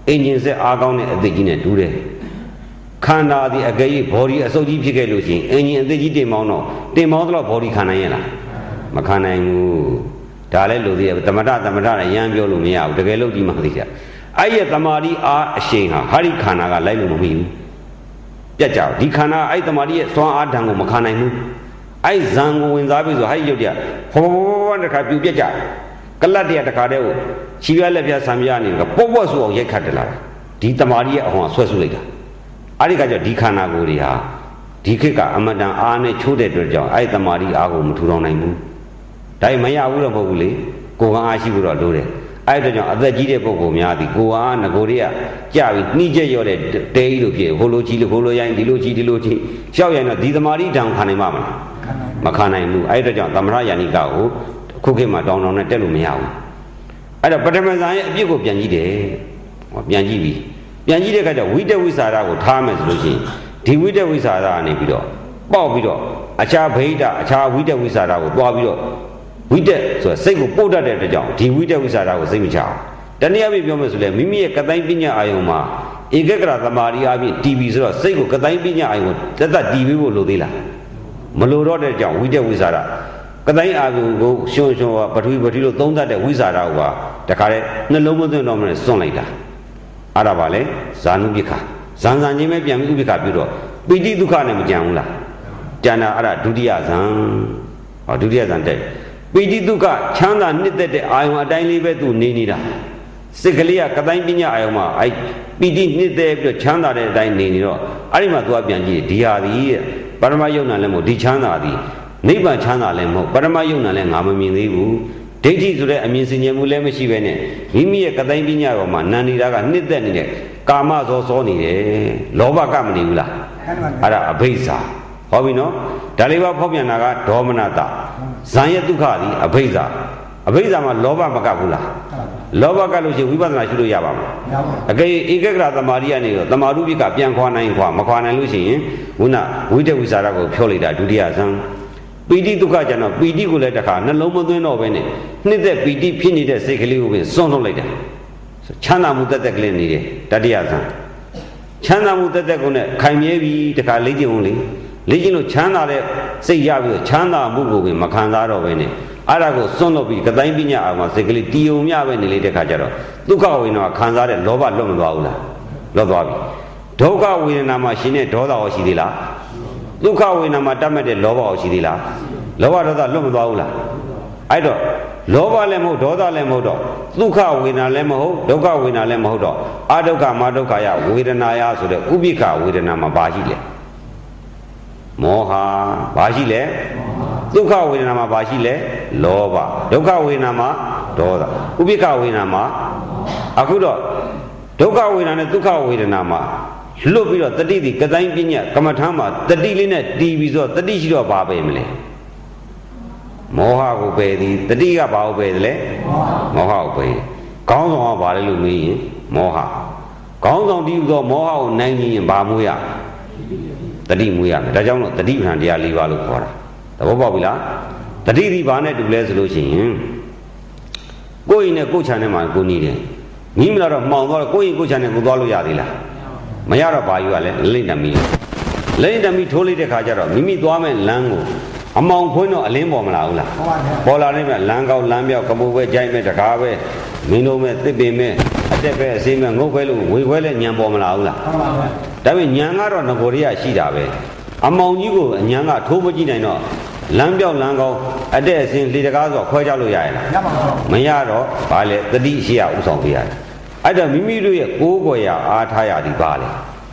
engine ဆက်အားကောင်းတဲ့အသစ်ကြီးနဲ့တူးတယ်ခန္ဓာသည်အကြိမ် body အစုပ်ကြီးဖြစ်ခဲ့လို့ရှိရင် engine အသစ်ကြီးတင်မောင်းတော့တင်မောင်းတော့ body ခံနိုင်ရဲ့လားမခံနိုင်ဘူးဒါလည်းလို့သေးတယ်သမထသမထနဲ့ရမ်းပြောလို့မရဘူးတကယ်လို့ဒီမှာသိကြအဲ့ရဲ့တမာတိအားအရှိန်ဟာဟာဒီခန္ဓာကလိုက်လို့မမီဘူးပြတ်ကြဒီခန္ဓာအဲ့တမာတိရဲ့သွမ်းအားဓာတ်ကိုမခံနိုင်ဘူးအဲ့ဇံကိုဝင်စားပြီဆိုဟာဒီရုပ်တည်းဟောတခါပြူပြတ်ကြကလတ်တည်းတခါတည်းကိုခြေပြလက်ပြဆံပြနေကပေါ့ပေါ့ဆူအောင်ရိုက်ခတ်တယ်လားဒီတမာတိရဲ့အဟောဆွဲဆုလိုက်တာအဲ့ဒီကကြောင့်ဒီခန္ဓာကိုယ်တွေဟာဒီခေတ်ကအမတန်အားနဲ့ချိုးတဲ့အတွက်ကြောင့်အဲ့တမာတိအားကိုမထူထောင်နိုင်ဘူးဒါမရဘူးတော့မဟုတ်ဘူးလေကိုယ်ကအားရှိဖို့တော့လိုတယ်အဲ့ဒါကြောင့်အသက်ကြီးတဲ့ပုဂ္ဂိုလ်များသည်ကိုယ်အားငကိုတွေကကြပြီးနှိကျက်ရော့တဲ့တဲကြီးလို့ဖြစ်ဟိုလိုကြီးလို့ဟိုလိုရိုင်းဒီလိုကြီးဒီလိုကြီးရှောက်ရင်တော့ဒီသမာဓိတံခံနိုင်မှာမလားမခံနိုင်ဘူးအဲ့ဒါကြောင့်သမထယာနိကကိုခုခေတ်မှာတောင်းတောင်းနဲ့တက်လို့မရဘူးအဲ့တော့ပထမဇန်ရဲ့အပြစ်ကိုပြန်ကြည့်တယ်ဟောပြန်ကြည့်ပြီပြန်ကြည့်တဲ့အခါကျဝိတ္တဝိစာရကိုထားမယ်ဆိုလို့ရှိရင်ဒီဝိတ္တဝိစာရကနေပြီးတော့ပေါက်ပြီးတော့အခြားဗိဒ္ဓအခြားဝိတ္တဝိစာရကိုတွားပြီးတော့ဝိတ္တဆိုစိတ်ကိုပို့တတ်တဲ့အတွက်ကြောင့်ဒီဝိတ္တဝိစာရကိုစိတ်မချအောင်တနည်းအားဖြင့်ပြောမယ်ဆိုလဲမိမိရဲ့ကတိုင်းပညာအာယုံမှာဧကဂရသမာဓိအပြင်တီဗီဆိုတော့စိတ်ကိုကတိုင်းပညာအာယုံကိုသက်သက်တီးပေးဖို့လိုသေးလားမလိုတော့တဲ့ကြောင့်ဝိတ္တဝိစာရကတိုင်းအာယုံကိုရှုံရှုံပထဝီပထဝီလို့သုံးတတ်တဲ့ဝိစာရကတခါတည်းနှလုံးမသွင်းတော့မှစွန့်လိုက်တာအဲ့ဒါပါလေဇာနုပိခဇန်ဇန်ချင်းပဲပြန်ပြီးဥပိခပြုတော့ပိဋိဒုက္ခနဲ့မကြံဘူးလားကြံတာအဲ့ဒါဒုတိယဇန်ဟောဒုတိယဇန်တဲ့ပိဋိဒုက္ခချမ်းသာနှစ်သက်တဲ့အာယုံအတိုင်းလေးပဲသူနေနေတာစိတ်ကလေးကကတိုင်းပညာအာယုံမှာအဲပိဋိနှစ်သက်ပြီးချမ်းသာတဲ့အတိုင်းနေနေတော့အဲ့ဒီမှာသူကပြန်ကြည့်ဒီဟာဒီပရမယုံနာလည်းမဟုတ်ဒီချမ်းသာသည်နိဗ္ဗာန်ချမ်းသာလည်းမဟုတ်ပရမယုံနာလည်းငါမမြင်သေးဘူးဒိဋ္ဌိဆိုတဲ့အမြင်စင်ကြယ်မှုလည်းမရှိပဲနဲ့မိမိရဲ့ကတိုင်းပညာပေါ်မှာနန္နေတာကနှစ်သက်နေတဲ့ကာမဇောစောနေတယ်လောဘကမနေဘူးလားအဲ့ဒါအဘိဇာဟောပြီနော်ဒါလေးပါဖောက်ပြန်တာကဒေါမနတဇံရဲ့ဒုက္ခသည်အဘိဇာအဘိဇာမှာလောဘမကဘူးလားလောဘကလို့ရှိရင်ဝိပဿနာရှုလို့ရပါမလားအကယ်ဧကဂရသမာဓိကနေတော့တမာဓုပိကပြန်ခွာနိုင်ခွာမခွာနိုင်လို့ရှိရင်ခုနဝိတ္တဝိစာရကိုဖြောလိုက်တာဒုတိယဇံပီတိဒုက္ခကျတော့ပီတိကိုလည်းတခါနှလုံးမသွင်းတော့ဘဲနဲ့နှစ်သက်ပီတိဖြစ်နေတဲ့စိတ်ကလေးကိုပဲစွန့်ထုတ်လိုက်တယ်ချမ်းသာမှုတက်တက်ကလေးနေတယ်တတိယဇံချမ်းသာမှုတက်တက်ကိုနဲ့ခိုင်မြဲပြီးတခါလေးကျုံလေလေးကျင်လို့ချမ်းသာတဲ့စိတ်ရပြီးတော့ချမ်းသာမှုကိုပဲမခံစားတော့ဘဲနဲ့အဲ့ဒါကိုစွန့်လို့ပြီးကတိုင်းပညာအောင်မှာစိတ်ကလေးတီယုံမြပဲနေလေတဲ့ခါကျတော့ဒုက္ခဝေဒနာခံစားတဲ့လောဘလွတ်မသွားဘူးလားလွတ်သွားပြီဒုက္ခဝေဒနာမှာရှင်တဲ့ဒေါသရောရှိသေးလားဒုက္ခဝေဒနာမှာတတ်မဲ့တဲ့လောဘရောရှိသေးလားလောဘဒေါသလွတ်မသွားဘူးလားအဲ့တော့လောဘလည်းမဟုတ်ဒေါသလည်းမဟုတ်တော့ဒုက္ခဝေဒနာလည်းမဟုတ်ဒုက္ခဝေဒနာလည်းမဟုတ်တော့အဒုက္ခမဒုက္ခယဝေဒနာယဆိုတဲ့ဥပိ္ပခဝေဒနာမှာဘာရှိလဲမောဟဘာရှိလဲဒုက္ခဝေဒနာမှာဘာရှိလဲလောဘဒုက္ခဝေဒနာမှာဒေါသဥပိ္ပခဝေဒနာမှာအခုတော့ဒုက္ခဝေဒနာနဲ့ဒုက္ခဝေဒနာမှာလွတ်ပြီးတော့တတိတိကတိုင်းပညာကမ္မထမ်းမှာတတိလေးနဲ့တီးပြီးဆိုတော့တတိရှိတော့ဘာပဲမလဲမောဟကိုပယ်သည်တတိကဘာကိုပယ်တယ်လဲမောဟကိုပယ်ခေါင်းဆောင်ကဘာလဲလို့မေးရင်မောဟခေါင်းဆောင်တည်ပြီးတော့မောဟကိုနိုင်ရင်ဘာမွေးရတတိမွေးရမယ်ဒါကြောင့်တော့တတိပဋ္ဌာန်တရား၄ပါးလို့ခေါ်တာသဘောပေါက်ပြီလားတတိဒီဘာနဲ့တူလဲဆိုလို့ရှိရင်ကိုယ်ရင်နဲ့ကိုယ်ချန်နဲ့မှကိုနေတယ်မိမလာတော့မှောင်သွားတော့ကိုယ်ရင်ကိုယ်ချန်နဲ့ကိုသွားလို့ရသေးလားမရတော့ဘာယူရလဲလိမ့်တမီလိမ့်တမီထိုးလိုက်တဲ့ခါကျတော့မိမိသွားမဲ့လမ်းကိုအမောင်ဖွင့်တော့အလင်းပေါ်မလာဘူးလားပေါ်လာနေမြလမ်းကောက်လမ်းပြောက်ကပူပဲကြိုက်မဲ့တကားပဲမင်းတို့မဲ့တစ်ပင်မဲ့အတက်ပဲအစင်းမဲ့ငုတ်ခွဲလို့ဝေခွဲလဲညံပေါ်မလာဘူးလားဒါပေမဲ့ညံကတော့ငကိုရိယရှိတာပဲအမောင်ကြီးကိုအညံကထိုးမကြည့်နိုင်တော့လမ်းပြောက်လမ်းကောက်အတက်အစင်းလေတကားဆိုခွဲကြလို့ရရဲ့လားမရတော့ဘာလဲတတိရှိရဥဆောင်ပေးရတယ်အဲ့တော့မိမိတို့ရဲ့ကိုးကွယ်ရအားထားရသည်ပါလေ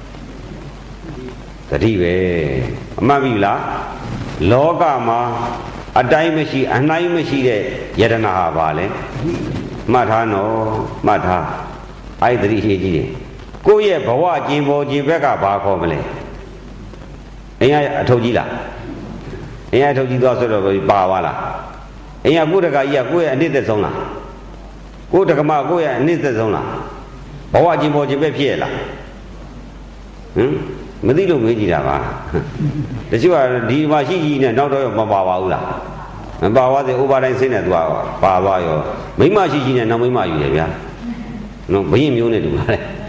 တတိပဲအမှန်ပြီလားလောကမှာအတိုင်းမရှိအနှိုင်းမရှိတဲ့ယတနာဟာပါလေမှတ်ထားနော်မှတ်ထားအဲ့တတိရှိကြီးတယ်ကိုယ့်ရဲ့ဘဝကျင်ပေါ်ကျင်ဘက်ကဘာခေါ်မလဲအင်းရအထုပ်ကြီးလားအင်းရအထုပ်ကြီးသွားဆိုတော့ပါသွားလားအင်းရကိုယ့်တကကြီးကကိုယ့်ရဲ့အနစ်သက်ဆုံးလားကိုယ်တက္ကမကိုယ့်ရဲ့အနစ်သက်ဆုံးလားဘဝကျင်ပေါ်ကျင်ပဲဖြစ်ရလားဟမ်မသိလို့မေးကြည့်တာပါတချို့ကဒီမှာရှိကြီးနဲ့နောက်တော့မပါပါဘူးလားမပါပါသေးဥပါတိုင်းစိတ်နဲ့သူကပါသွားရောမိမရှိကြီးနဲ့နောက်မိမယူရဗျာနော်ဘရင်မျိုးနဲ့တူပါလေ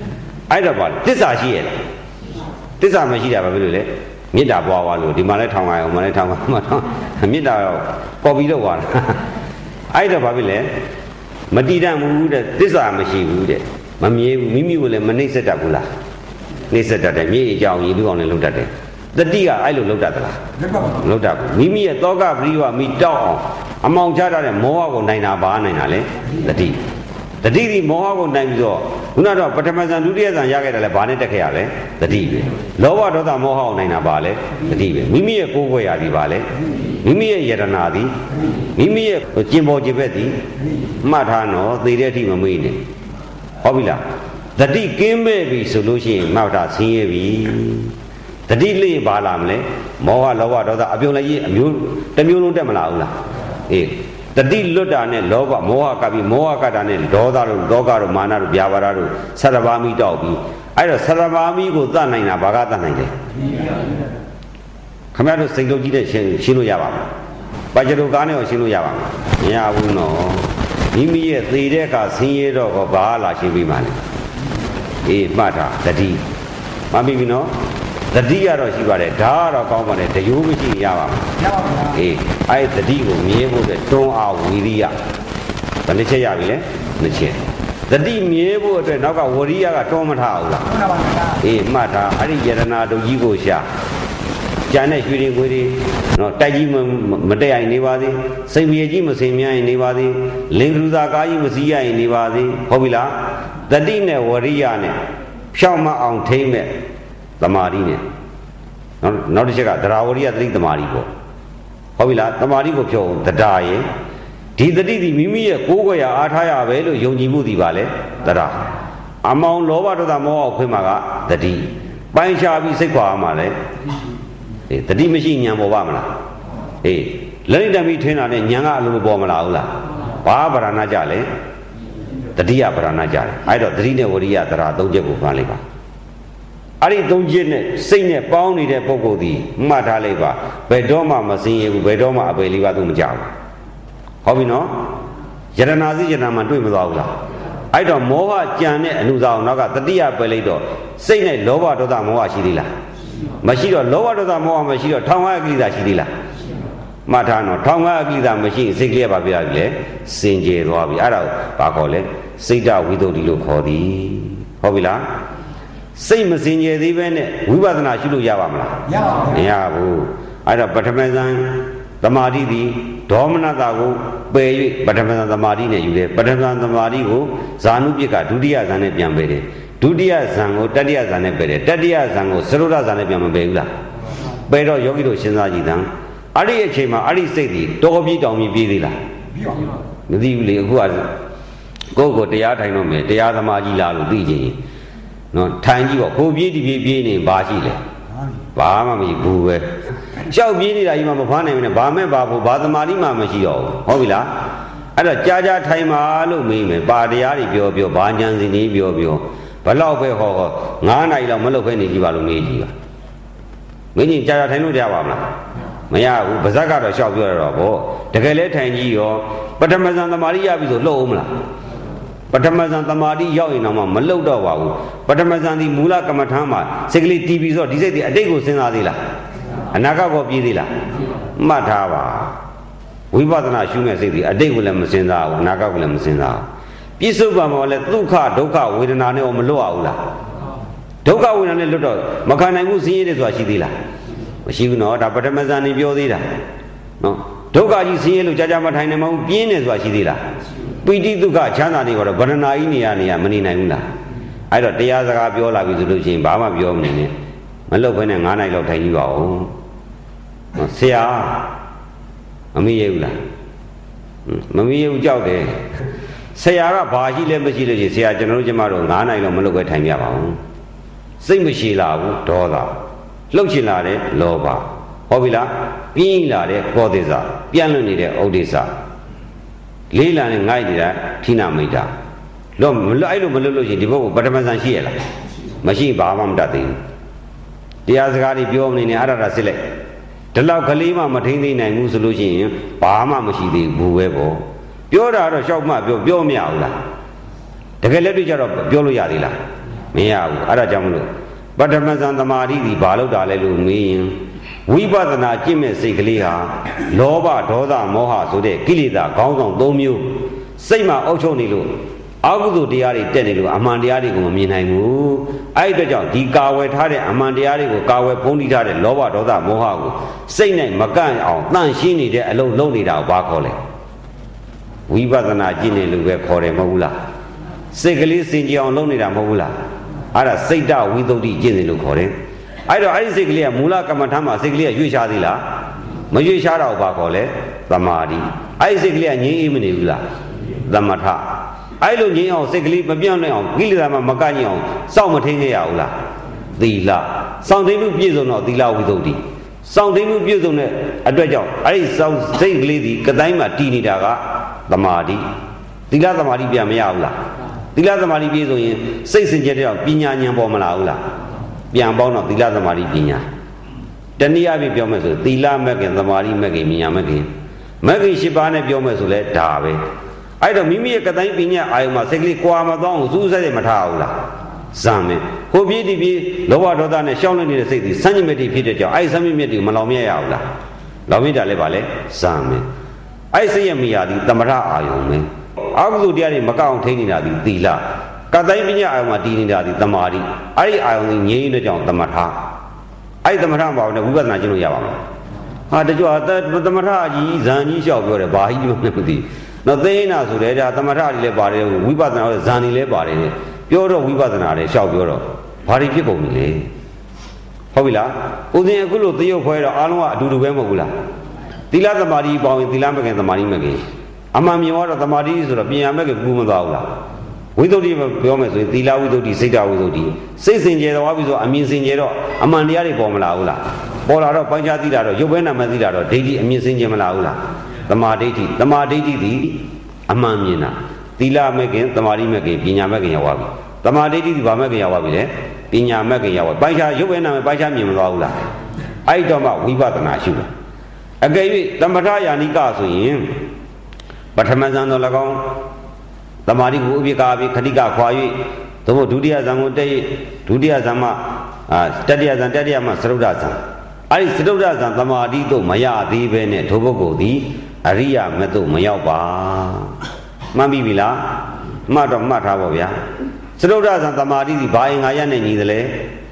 အဲ့တော့ပါတစ္ဆာရှိရဲ့တစ္ဆာမရှိတာဘာဖြစ်လို့လဲမေတ္တာပွားသွားလို့ဒီမှာလဲထောင်ရအောင်မလဲထောင်ပါမထောင်မေတ္တာပေါ်ပြီးတော့သွားတာအဲ့တော့ဘာဖြစ်လဲမတည်တတ်ဘူးတဲ့တစ္ဆာမရှိဘူးတဲ့မမြဲဘူးမိမိကိုလည်းမနှိမ့်ဆက်တတ်ဘူးလားနှိမ့်ဆက်တတ်တယ်မြေအကြောင်းရည်လူအောင်လည်းလုပ်တတ်တယ်တတိကအဲ့လိုလုပ်တတ်သလားမလုပ်တတ်ဘူးမိမိရဲ့သောကပရိဝမိတောက်အောင်အမောင်ချထားတဲ့မောဟကိုနိုင်တာဘာနိုင်တာလဲတတိတတိဒီမောဟကိုနိုင်ပြီးတော့ခုနတော့ပထမဇန်ဒုတိယဇန်ရခဲ့တယ်လဲဘာနဲ့တက်ခဲ့ရလဲတတိပဲလောဘဒေါသမောဟကိုနိုင်တာဘာလဲတတိပဲမိမိရဲ့ကိုယ်ွယ်ရာဒီဘာလဲမိမိရဲ့ယတနာသည်မိမိရဲ့ကျင်ပေါ်ကျင်ဘက်သည်မှတ်ထားနော်သေတဲ့အထိမမေ့နဲ့ဟုတ်ပြီလားတတိကင်းမဲ့ပြီဆိုလို့ရှိရင်မှတ်ထားဆင်းရဲပြီတတိလေးပါလာမလဲမောဟလောဘဒေါသအပြုံလိုက်ကြီးအမျိုးတစ်မျိုးလုံးတက်မလာဘူးလားအေးတတိလွတ်တာနဲ့လောဘမောဟကပ်ပြီးမောဟကပ်တာနဲ့ဒေါသတို့ဒေါကတို့မာနတို့ဗျာပါဒတို့ဆရဘာမိတောက်ပြီးအဲ့တော့ဆရဘာမိကိုသတ်နိုင်တာဘာကသတ်နိုင်လဲခမရတို့စိတ်လုံးကြီးတဲ့ရှင်းရှင်းလို့ရပါမလားပါကြတို့ကားနဲ့ရောရှင်းလို့ရပါမလားမရဘူးနော်မိမိရဲ့သေတဲ့အခါဆင်းရဲတော့ကောဘာလာရှင်းပြီးမှလဲအေးမှတ်တာတတိမှတ်ပြီနော်တတိရတော့ရှိပါတယ်ဒါကတော့ကောင်းပါတယ်တရိုးမရှိရပါမယ်ရပါဘူးအေးအဲ့တတိကိုမြဲဖို့အတွက်တွန်းအားဝီရိယဘယ်နှချက်ရပြီလဲနှစ်ချက်တတိမြဲဖို့အတွက်နောက်ကဝရိယကတွန်းမထားဘူးလားတွန်းပါပါဗျာအေးမှတ်တာအဲ့ဒီယတနာတို့ကြီးကိုရှာကြံတဲ့ရွှေတွေငွေတွေနော်တိုက်ကြီးမတက်ရင်နေပါသေးစိတ်ပြေကြီးမစင်မြရင်နေပါသေးလင်္ကလူသာကားကြီးမစည်းရရင်နေပါသေးဟုတ်ပြီလားတတိနဲ့ဝရိယနဲ့ဖြောင်းမအောင်ထိမ့်မဲ့သမာဓိနဲ့နောက်နောက်တစ်ချက်ကတရားဝရိယသတိသမာဓိပေါ့ဟုတ်ပြီလားသမာဓိကိုဖြောင်းတရားရဲ့ဒီတတိဒီမိမိရဲ့ကိုးကွယ်ရာအားထားရပဲလို့ယုံကြည်မှုဒီပါလေတရားအမောင်လောဘဒေါသမောဟခွင့်မှာကတတိပိုင်းခြားပြီးစိတ်ခွာမှာလေအေးတတိမရှိဉာဏ်ပေါ်ပါမလားအေးလက်လိတ္တမိထင်းတာနဲ့ဉာဏ်ကအလိုလိုပေါ်မလာဘူးလားဘာဗရဏကြလဲတတိယဗရဏကြတယ်အဲ့တော့တတိနဲ့ဝရိယတရားသုံးချက်ကိုဖန်လိုက်ပါအဲ့ဒီသုံးချက်နဲ့စိတ်နဲ့ပေါင်းနေတဲ့ပုဂ္ဂိုလ်ဒီမှတ်ထားလိုက်ပါဘယ်တော့မှမစင်းရဘူးဘယ်တော့မှအပေလေးပါသူမကြောက်ဘူးဟုတ်ပြီနော်ယရနာစိယရနာမှတွေ့မသွားဘူးလားအဲ့တော့မောဟကြံတဲ့အနုစာအောင်နောက်ကတတိယပယ်လိုက်တော့စိတ်နဲ့လောဘဒေါသမောဟရှိသေးလားမရှိတော့လောဘဒေါသမောဟမရှိတော့ထောင်ဝါအကိလေသာရှိသေးလားမှတ်ထားနော်ထောင်ဝါအကိလေသာမရှိရင်စိတ်ကလေးပါပြရပြီလေစင်ကြယ်သွားပြီအဲ့ဒါကိုဘာခေါ်လဲစိတ်တဝိသုဒ္ဓိလို့ခေါ်သည်ဟုတ်ပြီလားစိတ်မစင်ကြယ်သေးပဲနဲ့ဝိပဿနာရှုလို့ရပါမလားရပါဘူးမရဘူးအဲ့တော့ပထမဇန်သမာဓိသည်ဒေါမနတာကိုပယ်၍ပထမဇန်သမာဓိနဲ့ယူတယ်ပထမဇန်သမာဓိကိုဇာနုပြစ်ကဒုတိယဇန်နဲ့ပြန်ပယ်တယ်ဒုတိယဇန်ကိုတတိယဇန်နဲ့ပယ်တယ်တတိယဇန်ကိုသရုဒ္ဓဇန်နဲ့ပြန်မပယ်ဘူးလားပယ်တော့ယောဂီတို့စဉ်းစားကြည့်သမ်းအဲ့ဒီအချိန်မှာအဲ့ဒီစိတ်သည်တော်ပြေးတောင်ပြေးသေးလားမသိဘူးလေအခုကကိုယ့်ကိုတရားထိုင်တော့မယ်တရားသမားကြီးလားလို့သိချင်နော်ထိုင်ကြည့်ပေါ့ကိုပြေးဒီပြေးပြေးနေဘာရှိလဲဘာမှမရှိဘူးပဲရှောက်ပြေးနေတာကြီးမှမဖားနိုင်ဘူးနဲ့ဘာမဲ့ဘာဖို့ဘာသမာဓိမှမရှိတော့ဘူးဟုတ်ပြီလားအဲ့တော့ကြာကြာထိုင်ပါလို့မေးမယ်ပါတရားတွေပြောပြောဘာဉာဏ်စီနေပြောပြောဘလောက်ပဲဟောဟောငါးနာရီလောက်မလုပ်ခဲနေကြည့်ပါလို့မေးကြည့်ပါမင်းကြီးကြာကြာထိုင်လို့ရပါမလားမရဘူးပါဇက်ကတော့ရှောက်ပြောရတော့ဗောတကယ်လဲထိုင်ကြည့်ရောပထမဇန်သမာဓိရပြီဆိုလှုပ်အောင်မလားပထမဇန်သမာဓိရောက်ရင်တော့မှမလှုပ်တော့ပါဘူးပထမဇန်ဒီမူလကမ္မထာမှာစိတ်ကလေးတီးပြီးဆိုဒီစိတ်ဒီအတိတ်ကိုစဉ်းစားသေးလားအနာဂတ်ကိုပြေးသေးလားမှတ်ထားပါဝိပဿနာရှုမဲ့စိတ်ဒီအတိတ်ကိုလည်းမစဉ်းစားဘူးအနာဂတ်ကိုလည်းမစဉ်းစားဘူးပြစ္ဆုတ်ပံမှာလည်းဒုက္ခဒုက္ခဝေဒနာနဲ့ရောမလွတ်အောင်လားဒုက္ခဝေဒနာနဲ့လွတ်တော့မခံနိုင်ဘူးဆင်းရဲတယ်ဆိုတာရှိသေးလားမရှိဘူးနော်ဒါပထမဇန်နေပြောသေးတာနော်ဒုက္ခကြီးဆင်းရဲလို့ကြာကြာမထိုင်နိုင်မဘူးပြင်းနေဆိုတာရှိသေးလားပိဋိဒုက္ခချမ်းသာနေတော့ဗရဏာကြီးနေရနေရမနေနိုင်ဘူးလားအဲ့တော့တရားစကားပြောလာပြီဆိုလို့ရှိရင်ဘာမှပြောမနေနဲ့မလုပ်ဘဲနဲ့ငါးနိုင်လောက်ထိုင်ကြည့်ပါဦးဆရာမမေ့ရဘူးလားမမေ့ရဘူးကြောက်တယ်ဆရာကဘာရှိလဲမရှိလို့ရှိရင်ဆရာကျွန်တော်တို့ကျမတို့ငါးနိုင်လောက်မလုပ်ဘဲထိုင်ပြပါဦးစိတ်မရှိလာဘူးဒေါသလှုပ်ချင်လာတဲ့လောဘဟုတ်ပြီလားပြင်းလာတဲ့ကောသစ္စပြန့်လွင့်နေတဲ့ဥဒိစ္စလေးလာနဲ့ငိုက်နေတာထိနာမိတ်တာတော့မလွတ်အဲ့လိုမလွတ်လို့ရှိရင်ဒီဘက်ကပထမဇန်ရှိရလားမရှိဘာမှမတတ်သေးဘူးတရားစကားတွေပြောနေနေအရတာစစ်လိုက်ဒီလောက်ကလေးမှမထိမ့်သိနိုင်ဘူးဆိုလို့ရှိရင်ဘာမှမရှိသေးဘူးပဲပေါ့ပြောတာတော့ရှောက်မှပြောပြောမရဘူးလားတကယ်လက်တွေ့ကြတော့ပြောလို့ရသေးလားမမရဘူးအဲ့ဒါကြောင့်မလို့ပထမဇန်သမာဓိဒီဘာလို့တာလဲလို့မေးရင်ဝိပဿနာကျင့်မဲ့စိတ်ကလေးဟာလောဘဒေါသမောဟဆိုတဲ့ကိလေသာခေါင်းဆောင်၃မျိုးစိတ်မှာအုပ်ချုပ်နေလို့အကုသိုလ်တရားတွေတက်နေလို့အမှန်တရားတွေကိုမမြင်နိုင်ဘူးအဲ့ဒီအတွက်ကြောင့်ဒီကာဝယ်ထားတဲ့အမှန်တရားတွေကိုကာဝယ်ဖုံးတိထားတဲ့လောဘဒေါသမောဟကိုစိတ်နဲ့မကန့်အောင်တန့်ရှင်းနေတဲ့အလုံးလုံးနေတာကိုဘာခေါ်လဲဝိပဿနာကျင့်နေလို့ပဲခေါ်တယ်မဟုတ်ဘူးလားစိတ်ကလေးစင်ကြအောင်လုပ်နေတာမဟုတ်ဘူးလားအဲ့ဒါစိတ်တဝိသုဒ္ဓိကျင့်နေလို့ခေါ်တယ်အဲ့တော့အဲ့ဒီစိတ်ကလေးကမူလကမ္မထမ်းမှာစိတ်ကလေးကရွေ့ရှားသေးလားမရွေ့ရှားတော့ဘာခေါ်လဲသမာဓိအဲ့ဒီစိတ်ကလေးကငြိမ်းအေးမနေဘူးလားသမထအဲ့လိုငြိမ်းအောင်စိတ်ကလေးမပြောင်းနိုင်အောင်ကိလေသာမှမကန့်ညအောင်စောင့်မထင်းခဲ့ရဘူးလားသီလစောင့်သိမှုပြည့်စုံတော့သီလဝိသုဒ္ဓိစောင့်သိမှုပြည့်စုံတဲ့အတွက်ကြောင့်အဲ့ဒီစောင့်စိတ်ကလေးဒီကတိုင်းမှာတည်နေတာကသမာဓိသီလသမာဓိပြန်မရဘူးလားသီလသမာဓိပြည့်စုံရင်စိတ်စင်ကြယ်တဲ့ပညာဉာဏ်ပေါ်မလာဘူးလားပြန်ပေါင်းတော့သီလသမာဓိပညာတနည်းအားဖြင့်ပြောမယ်ဆိုသီလမဲ့ခင်သမာဓိမဲ့ခင်ပညာမဲ့ခင်မဲ့ခင်၈ပါးနဲ့ပြောမယ်ဆိုလဲဒါပဲအဲ့တော့မိမိရဲ့ကတိုင်းပညာအာယုံမှာစိတ်ကလေးကွာမသွားအောင်စူးစိုက်မထားဘူးလားဇံမင်းဟိုပြေးဒီပြေးလောဘဒေါသနဲ့ရှောင်းနေတဲ့စိတ်ဒီစัญญမတိဖြစ်တဲ့ကြောင့်အဲ့စัญญမတိကိုမလောင်မြဲရဘူးလားလောင်မြဲတာလည်းပါလေဇံမင်းအဲ့စိတ်ရမိယာဒီသမထအာယုံမင်းအကုသိုလ်တရားတွေမကောက်အောင်ထိန်းနေတာဒီသီလကတိုင်းပညာအာယုံမှာတည်နေတာဒီသမာဓိအဲ့ဒီအာယုံကြီးငြိမ်းတဲ့ကြောင့်သမထအဲ့ဒီသမထဘာလို့ဝိပဿနာကျင့်လို့ရပါမလားဟာတကြွသမထကြီးဇံကြီးလျှောက်ပြောတယ်ဘာကြီးလို့မသိနော်သိနာဆိုတဲ့ဒါသမထတွေလည်းပါတယ်ဝိပဿနာဇံတွေလည်းပါတယ်ပြောတော့ဝိပဿနာလည်းလျှောက်ပြောတော့ဘာတွေဖြစ်ကုန်ပြီလဲဟုတ်ပြီလားဦးဇင်းအခုလို့သရုပ်ခွဲတော့အားလုံးကအတူတူပဲမဟုတ်ဘူးလားသီလသမာဓိပေါင်းရင်သီလမကင်သမာဓိမကင်အမှန်မြင်တော့သမာဓိဆိုတော့ပညာမကင်ကူးမသွားဘူးလားဝိသုဒ္ဓိပြောမယ်ဆိုရင်သီလဝိသုဒ္ဓိစိတ်တဝိသုဒ္ဓိစိတ်စင်ကြယ်သွားပြီဆိုအမြင်စင်ကြယ်တော့အမှန်တရားတွေပေါ်မလာဘူးလားပေါ်လာတော့ပိုင်းခြားသိတာတော့ရုပ်ပဲနာမသိတာတော့ဒိဋ္ဌိအမြင်စင်ကြယ်မလာဘူးလားသမာဓိဋ္ဌိသမာဓိဋ္ဌိသည်အမှန်မြင်တာသီလမဲ့ခင်သမာဓိမဲ့ခင်ပညာမဲ့ခင်ရောက်သွားပြီသမာဓိဋ္ဌိသည်ဘာမဲ့ခင်ရောက်သွားပြီလဲပညာမဲ့ခင်ရောက်သွားပိုင်းခြားရုပ်ပဲနာမပိုင်းခြားမြင်မသွားဘူးလားအဲ့တော့မှဝိပဿနာရှုတာအကယ်၍သမထယာနိကဆိုရင်ပထမဇန်တော်၎င်းသမာဓိကိုဥပိ္ပကာပြီးခတိကခွာ၍သို့မဟုတ်ဒုတိယဇန်ကိုတက်၍ဒုတိယဇန်မှအာတတိယဇန်တတိယမှသရုဒ္ဓဇန်အဲ့ဒီသရုဒ္ဓဇန်သမာဓိတို့မရသေးပဲနဲ့ထိုပုဂ္ဂိုလ်သည်အရိယာမသို့မရောက်ပါမှန်ပြီပြီလားမှတ်တော့မှတ်ထားပါဗျာသရုဒ္ဓဇန်သမာဓိသည်ဘာရင်ငါရနဲ့ညီသလဲ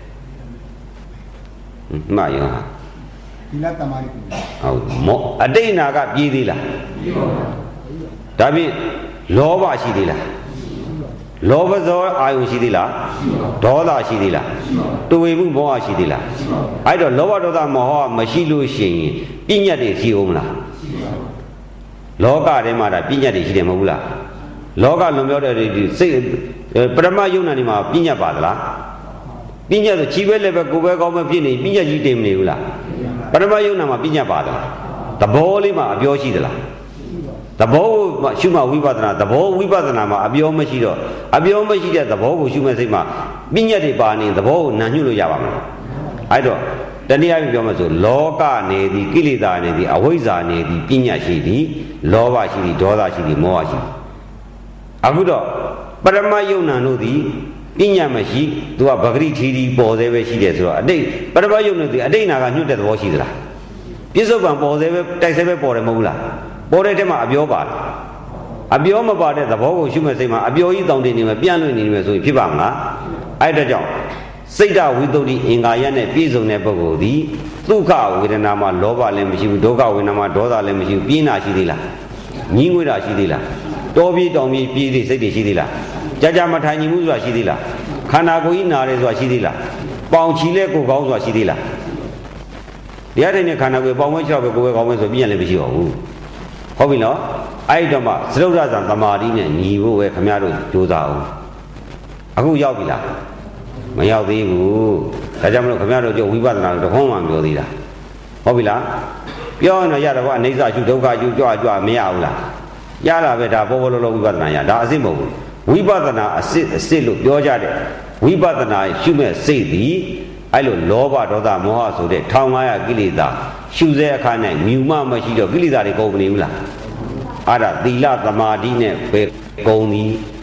မှတ်ရောသီလသမာဓိဟုတ်မောအတိတ်နာကပြေးသေးလားပြေးပါဘူးဒါဖြင့်လောဘရှိသေးလားလောဘဇောအာယုရှိသေးလားဒေါသရှိသေးလားတူဝေမှုမောဟရှိသေးလားအဲ့တော့လောဘဒေါသမောဟမရှိလို့ရှိရင်ပညာတွေရှိအောင်မလားလောကထဲမှာဒါပညာတွေရှိတယ်မဟုတ်ဘူးလားလောကလွန်မြောက်တဲ့ဒီစိတ်ပရမယုံနာနေမှာပညာပါသလားပညာဆိုခြေပဲလည်းပဲကိုယ်ပဲကောင်းပဲဖြစ်နေပညာကြီးတင်မနေဘူးလားပရမယုံနာမှာပညာပါသလားသဘောလေးမှာအပြောရှိသလားသဘောကိုရှုမှဝိပဿနာသဘောဝိပဿနာမှာအပြောမရှိတော့အပြောမရှိတဲ့သဘောကိုရှုမဲ့စိတ်မှာပညာတွေပါနေသဘောကိုနံညွှတ်လို့ရပါမလားအဲ့တော့တနည်းအားဖြင့်ပြောမှဆိုလောကနေသည်ကိလေသာနေသည်အဝိဇ္ဇာနေသည်ပညာရှိသည်လောဘရှိသည်ဒေါသရှိသည်မောဟရှိသည်အခုတော့ပရမယုံနာတို့သည်ပညာမရှိသူကဗဂရိထီထီပေါ်သေးပဲရှိတယ်ဆိုတော့အတိတ်ပရမယုံနာသည်အတိတ်နာကညွှတ်တဲ့သဘောရှိသလားပြစ္ဆုတ်ပံပေါ်သေးပဲတိုက်သေးပဲပေါ်တယ်မဟုတ်ဘူးလားပေါ်တဲ့ထဲမှာအပြောပါလားအပြောမပါတဲ့သဘောကိုရှုမဲ့စိတ်မှာအပြောကြီးတောင်းတင်နေမယ်ပြန့်လွင့်နေနေမယ်ဆိုရင်ဖြစ်ပါမလားအဲ့ဒါကြောင့်စိတ်တဝိသုဒ္ဓိအင်္ဂါရနဲ့ပြည့်စုံတဲ့ပုဂ္ဂိုလ်သည်ဒုက္ခဝေဒနာမှာလောဘလည်းမရှိဘူးဒုက္ခဝေဒနာမှာဒေါသလည်းမရှိဘူးပြင်းတာရှိသေးလားငြင်းငွေတာရှိသေးလားတောပြေးတောင်ပြေးပြေးတဲ့စိတ်တွေရှိသေးလားကြာကြာမထိုင်ညီမှုဆိုတာရှိသေးလားခန္ဓာကိုယ်ကြီးနာတယ်ဆိုတာရှိသေးလားပေါင်ချီလဲကိုယ်ကောင်းဆိုတာရှိသေးလားတရားထိုင်တဲ့ခန္ဓာကိုယ်ပေါင်ဝဲချောက်ပဲကိုယ်ပဲကောင်းပဲဆိုပြည့်လည်းမရှိပါဘူးဟုတ်ပြီနော်အဲ့တော့မှသရုပ်ရဇံသမာဓိနဲ့ညီဖို့ပဲခမရတို့ကြိုးစားအောင်အခုရောက်ပြီလားမရောက်သေးဘူးဒါကြောင့်မလို့ခမရတို့ကျဝိပဿနာကိုတခွန်းမှပြောသေးတာဟုတ်ပြီလားပြောရင်တော့ရတော့အနိစ္စရှုဒုက္ခရှုကြွကြွမရဘူးလားရလာပဲဒါဘောဘောလောလောဝိပဿနာရဒါအစစ်မဟုတ်ဘူးဝိပဿနာအစစ်အစစ်လို့ပြောကြတယ်ဝိပဿနာရှုမဲ့စိတ်သည်အဲ့လိုလောဘဒေါသမောဟဆိုတဲ့တစ်ငါးရာကိလေသာရှုစေအခါနဲ့မြူမမရှိတော့ကိလေသာတွေကုန်မနေဘူးလားအဲ့ဒါသီလသမာဓိနဲ့ပဲကုန်သည်သ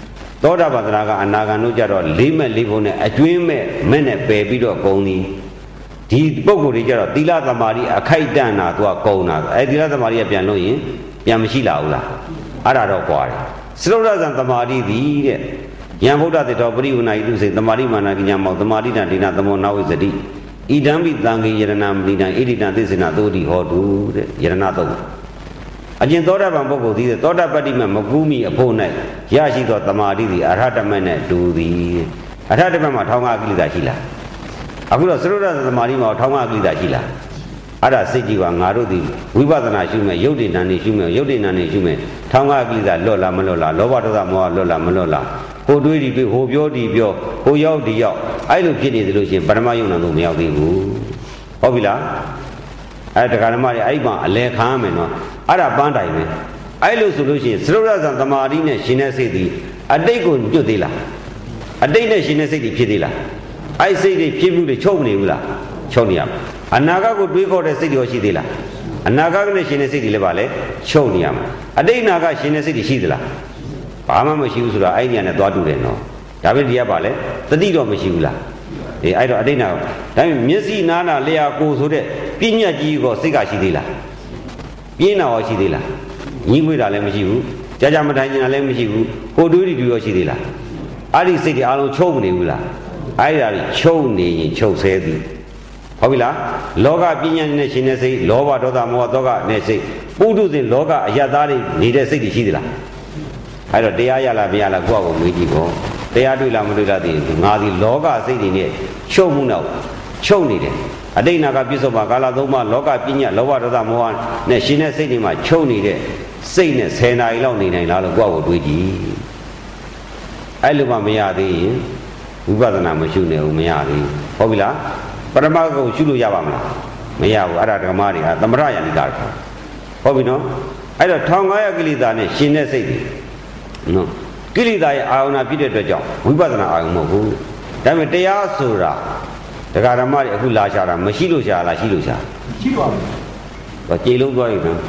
သောတာပတ္တရာကအနာဂံတို့ကြတော့လေးမဲ့လေးဖို့နဲ့အကျွင်းမဲ့မဲ့နဲ့ပယ်ပြီးတော့ကုံသည်ဒီပုဂ္ဂိုလ်တွေကြတော့သီလသမာဓိအခိုက်တန့်တာသူကကုံတာအဲသီလသမာဓိကပြန်လို့ရင်ပြန်မရှိလာဘူးလားအဲ့ဒါတော့ကွာတယ်စရုဒ္ဒဇံသမာဓိသည်တဲ့ယံဗုဒ္ဓတေတော်ပရိဝဏိတုစေသမာဓိမာနကိညာမောသမာဓိတံဒိနာသမောနာဝိဇတိဣဒံပိတံကေယရဏမဏိတံဣဒိတံသစ္စေနသောတိဟောတုတဲ့ယရဏသုတ်အကျင့်သောတာပန်ပုဂ္ဂိုလ်သည်သောတာပတ္တိမမကူးမိအဖို့၌ရရှိသောသမာဓိသည်အရဟတမနဲ့တူသည်အရဟတမမှာထောင်းကားကိလေသာရှိလားအခုတော့သရုဒ္ဒသမာဓိမှာထောင်းကားကိလေသာရှိလားအဲ့ဒါစိတ်ကြည့်ပါငါတို့သည်ဝိပဿနာရှုမယ်ယုတ်တိဏ္ဍနေရှုမယ်ယုတ်တိဏ္ဍနေရှုမယ်ထောင်းကားကိလေသာလွတ်လားမလွတ်လားလောဘဒေါသမောဟလွတ်လားမလွတ်လားဟိုတွေးဒီတွေးဟိုပြောဒီပြောဟိုရောက်ဒီရောက်အဲ့လိုဖြစ်နေသလိုရှင်ပရမယုံနာတို့မရောက်သေးဘူးဟုတ်ပြီလားအဲ့ဒါကဓမ္မတွေအဲ့မှာအလဲခံရမယ်နော်အဲ့ဒါပန်းတိုင်ပဲအဲ့လိုဆိုလို့ရှိရင်သရုပ်ရဇံသမာဓိနဲ့ရှင်တဲ့စိတ်ဒီအတိတ်ကိုညွတ်သေးလားအတိတ်နဲ့ရှင်တဲ့စိတ်ဒီဖြစ်သေးလားအဲ့စိတ်တွေဖြစ်မှုတွေချုပ်မနေဘူးလားချုပ်နေရမှာအနာဂတ်ကိုတွေးခေါ်တဲ့စိတ်တွေရှိသေးလားအနာဂတ်နဲ့ရှင်တဲ့စိတ်တွေလည်းပါလေချုပ်နေရမှာအတိတ်နာကရှင်တဲ့စိတ်တွေရှိသလားဘာမှမရှိဘူးဆိုတော့အဲ့ဒီကနေသွားတူတယ်နော်ဒါပဲဒီကပါလေတတိတော့မရှိဘူးလားအေးအဲ့တော့အတိတ်နာဒါပေမဲ့မျက်စိနားနာလျှာကိုယ်ဆိုတဲ့ပညာကြီးကိုစိတ်ကရှိသေးလားပြင်းတာရောရှိသေးလားညီးငွေတာလည်းမရှိဘူးကြာကြာမထိုင်နေတာလည်းမရှိဘူးကိုတွေးဒီတူရောရှိသေးလားအဲ့ဒီစိတ်တွေအားလုံးချုပ်မနေဘူးလားအဲ့ဒါတွေချုပ်နေရင်ချုပ်ဆဲသည်ဟုတ်ပြီလားလောကပညာနဲ့ရှင်တဲ့စိတ်လောဘဒေါသမောဟဒေါကနဲ့စိတ်ပုထုဇဉ်လောကအယတ္တတွေနေတဲ့စိတ်တွေရှိသေးလားအဲ့တော့တရားရလားမရလားကိုယ့်အကိုမေးကြည့်ပေါ့တရားတွေ့လားမတွေ့လားသိရင်ငါဒီလောကစိတ်တွေနဲ့ချုပ်မှုတော့ချုပ်နေတယ်အတိတ်နာကပြစ္ဆုတ်ပါကာလသုံးပါလောကပညာလောဘဒေါသမောဟနဲ့ရှင်တဲ့စိတ်တွေမှာချုပ်နေတဲ့စိတ်နဲ့ဆယ်နာရီလောက်နေနိုင်လားလို့ကိုယ့်အကိုတွေးကြည့်အဲ့လိုမှမရသေးရင်ဝိပဿနာမရှုနေဘူးမရသေးဟုတ်ပြီလားပရမဂုံရှုလို့ရပါမလားမရဘူးအဲ့ဒါဓမ္မတွေကသမထယန္တိတာဟုတ်ပြီနော်အဲ့တော့ထောင်ကားရကိလေသာနဲ့ရှင်တဲ့စိတ်တွေနော်ကိလေသာရဲ့အာရုံနာဖြစ်တဲ့အတွက်ကြောင့်ဝိပဿနာအာရုံမဟုတ်ဘူးဒါပေမဲ့တရားဆိုတာဒကာဓမ္မတွေအခုလာရှာတာမရှိလို့ရှာလားရှိလို့ရှာရှိပါဘူးဟောကြည်လုံးသွားပြီနော်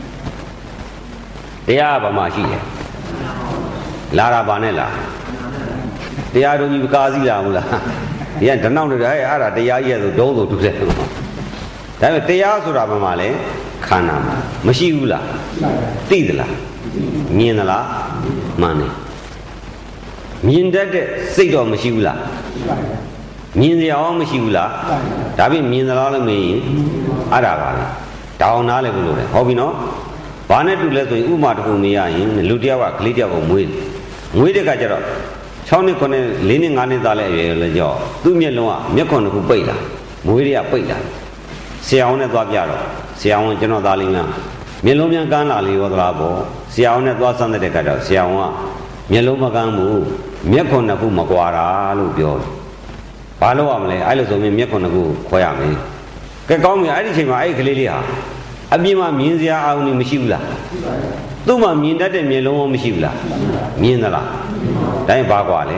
တရားဘာမှရှိတယ်လာတာဘာနဲ့လားတရားတော်ကြီးကားစည်းလာမလားဒီကဓနောက်တွေအဲ့အဲ့ဒါတရားကြီးရဲ့ဆိုဒုံးဆိုတူတယ်ဒါပေမဲ့တရားဆိုတာဘာမှလဲခန္ဓာမှာမရှိဘူးလားသိသလားမြင်သလားမှန်တယ်မြင်တတ်တဲ့စိတ်တော့မရှိဘူးလားမြင်စရာအောင်မရှိဘူးလားဒါပြင်မြင်သလားလို့မေးရင်အဲ့ဒါပါလေတောင်းနာလည်းဘယ်လိုလဲဟောပြီနော်ဘာနဲ့တူလဲဆိုရင်ဥမာတစ်ခုမေးရရင်လူတယောက်ကကလေးတယောက်ကိုမွေးမွေးတဲ့ကကျတော့၆နှစ်9နှစ်၄နှစ်၅နှစ်သားလည်းအရွယ်လည်းကြောက်သူ့မျက်လုံးကမျက်ခွန်တစ်ခုပိတ်လာမွေးတွေကပိတ်လာဆရာအောင်နဲ့သွားပြတော့ဆရာအောင်ကျွန်တော်သားလေးများမျက်လုံးများကန်းလာလေရောသလားပေါ့ဆရာအောင်နဲ့သွားဆန်းတဲ့ခါကျတော့ဆရာအောင်ကမျက်လုံးမကန်းဘူးမျက်ခွန်တစ်ခုမကွာတာလို့ပြောတယ်ဘာလို့ရမလဲအဲ့လိုဆိုရင်မျက်ခွန်တစ်ခုခွဲရမယ်ကဲကောင်းပြီအဲ့ဒီအချိန်မှာအဲ့ဒီကလေးလေးဟာအပြင်မှာမြင်စရာအာရုံမရှိဘူးလားသူ့မှာမြင်တတ်တဲ့မျက်လုံးရောမရှိဘူးလားမြင်သလားဒါရင်ဘာကွာလဲ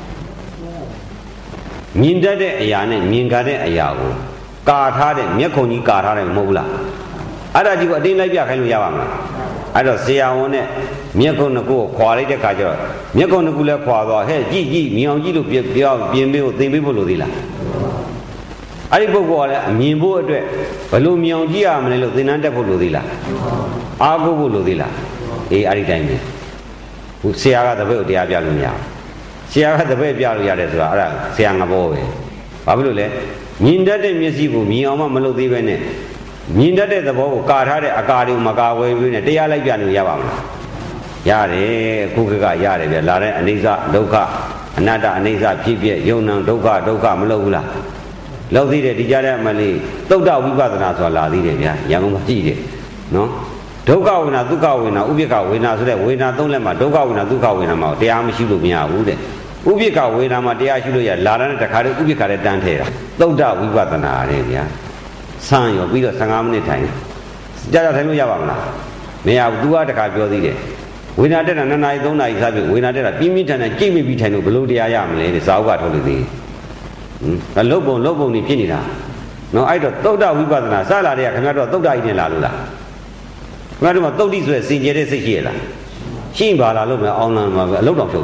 မြင်တတ်တဲ့အရာနဲ့မြင်ကြတဲ့အရာကိုကာထားတဲ့မျက်ခုံကြီးကာထားတယ်မဟုတ်ဘူးလားအဲ့ဒါဒီကိုအတင်းလိုက်ပြခိုင်းလို့ရပါမလားအဲ့တော့ဆရာဝန်နဲ့မျက်ခုံတစ်ခုကိုခွာလိုက်တဲ့ခါကျတော့မျက်ခုံတစ်ခုလည်းခွာသွားဟဲ့ကြည့်ကြည့်မြင်အောင်ကြည့်လို့ပြောပြင်ပေးဖို့သင်ပေးဖို့လိုသေးလားအဲ့ဒီပုဂ္ဂိုလ်ကလည်းအမြင်ဖို့အတွက်ဘယ်လိုမြင်အောင်ကြည့်ရမလဲလို့သင်တန်းတက်ဖို့လိုသေးလားအားကိုးဖို့လိုသေးလားအေးအဲ့ဒီတိုင်းပဲဟိုဆရာကတပည့်ကိုတရားပြလို့မရဘူးဆရာကတပည့်ပြလို့ရတယ်ဆိုတာအဲ့ဒါဆရာငဘောပဲဘာဖြစ်လို့လဲမြင်တတ်တဲ့မျက်စိကိုမြင်အောင်မှမလုပ်သေးပဲနဲ့မြင်တတ်တဲ့သဘောကိုကာထားတဲ့အကာတွေကိုမကာဝယ်ပြီးနဲ့တရားလိုက်ပြလို့ရပါမလားရတယ်အခုကကရတယ်ဗျလာတဲ့အနိစ္စဒုက္ခအနတ္တအနိစ္စဖြစ်ဖြစ်ယုံနံဒုက္ခဒုက္ခမလုပ်ဘူးလားလောက်သေးတယ်ဒီကြတဲ့အမလေးသုတ်တဝိပဿနာဆိုတာလာသေးတယ်ဗျာရန်ကုန်မှာကြည့်တယ်နော်ဒုက္ခဝေဒနာဒုက္ခဝေဒနာဥပိ္ပခဝေဒနာဆိုတဲ့ဝေဒနာသုံးလက်မှာဒုက္ခဝေဒနာဒုက္ခဝေဒနာမှာတရားမရှိလို့မရဘူးတဲ့ဥပိ္ပခဝေဒနာမှာတရားရှိလို့ရလာတဲ့တခါတည်းဥပိ္ပခနဲ့တန်းထဲတာသုတ်တဝိပဿနာတဲ့ဗျာဆန်းရောပြီးတော့၁၅မိနစ်ထိုင်ကြာကြာထိုင်လို့ရပါမလားမရဘူး तू ကတခါပြောသေးတယ်ဝေဒနာတက်တာ၂နာရီ၃နာရီစပြီးဝေဒနာတက်တာပြင်းပြင်းထန်ထန်ကြိတ်မိပြီးထိုင်လို့ဘလို့တရားရမလဲတဲ့ဇာဥကထုတ်လို့သေးဟမ်လုတ်ပုံလုတ်ပုံနေဖြစ်နေတာနော်အဲ့တော့သုတ်တဝိပဿနာစလာတဲ့ကခင်ဗျားတို့သုတ်တကြီးနဲ့လာလို့လားခင်ဗျားတို့မှာသုတ်တိဆိုတဲ့စင်ကြယ်တဲ့စိတ်ရှိရလားရှိပါလားလို့မယ်အောင်လံမှာပဲအလုတ်တော်ဖြုတ်သေး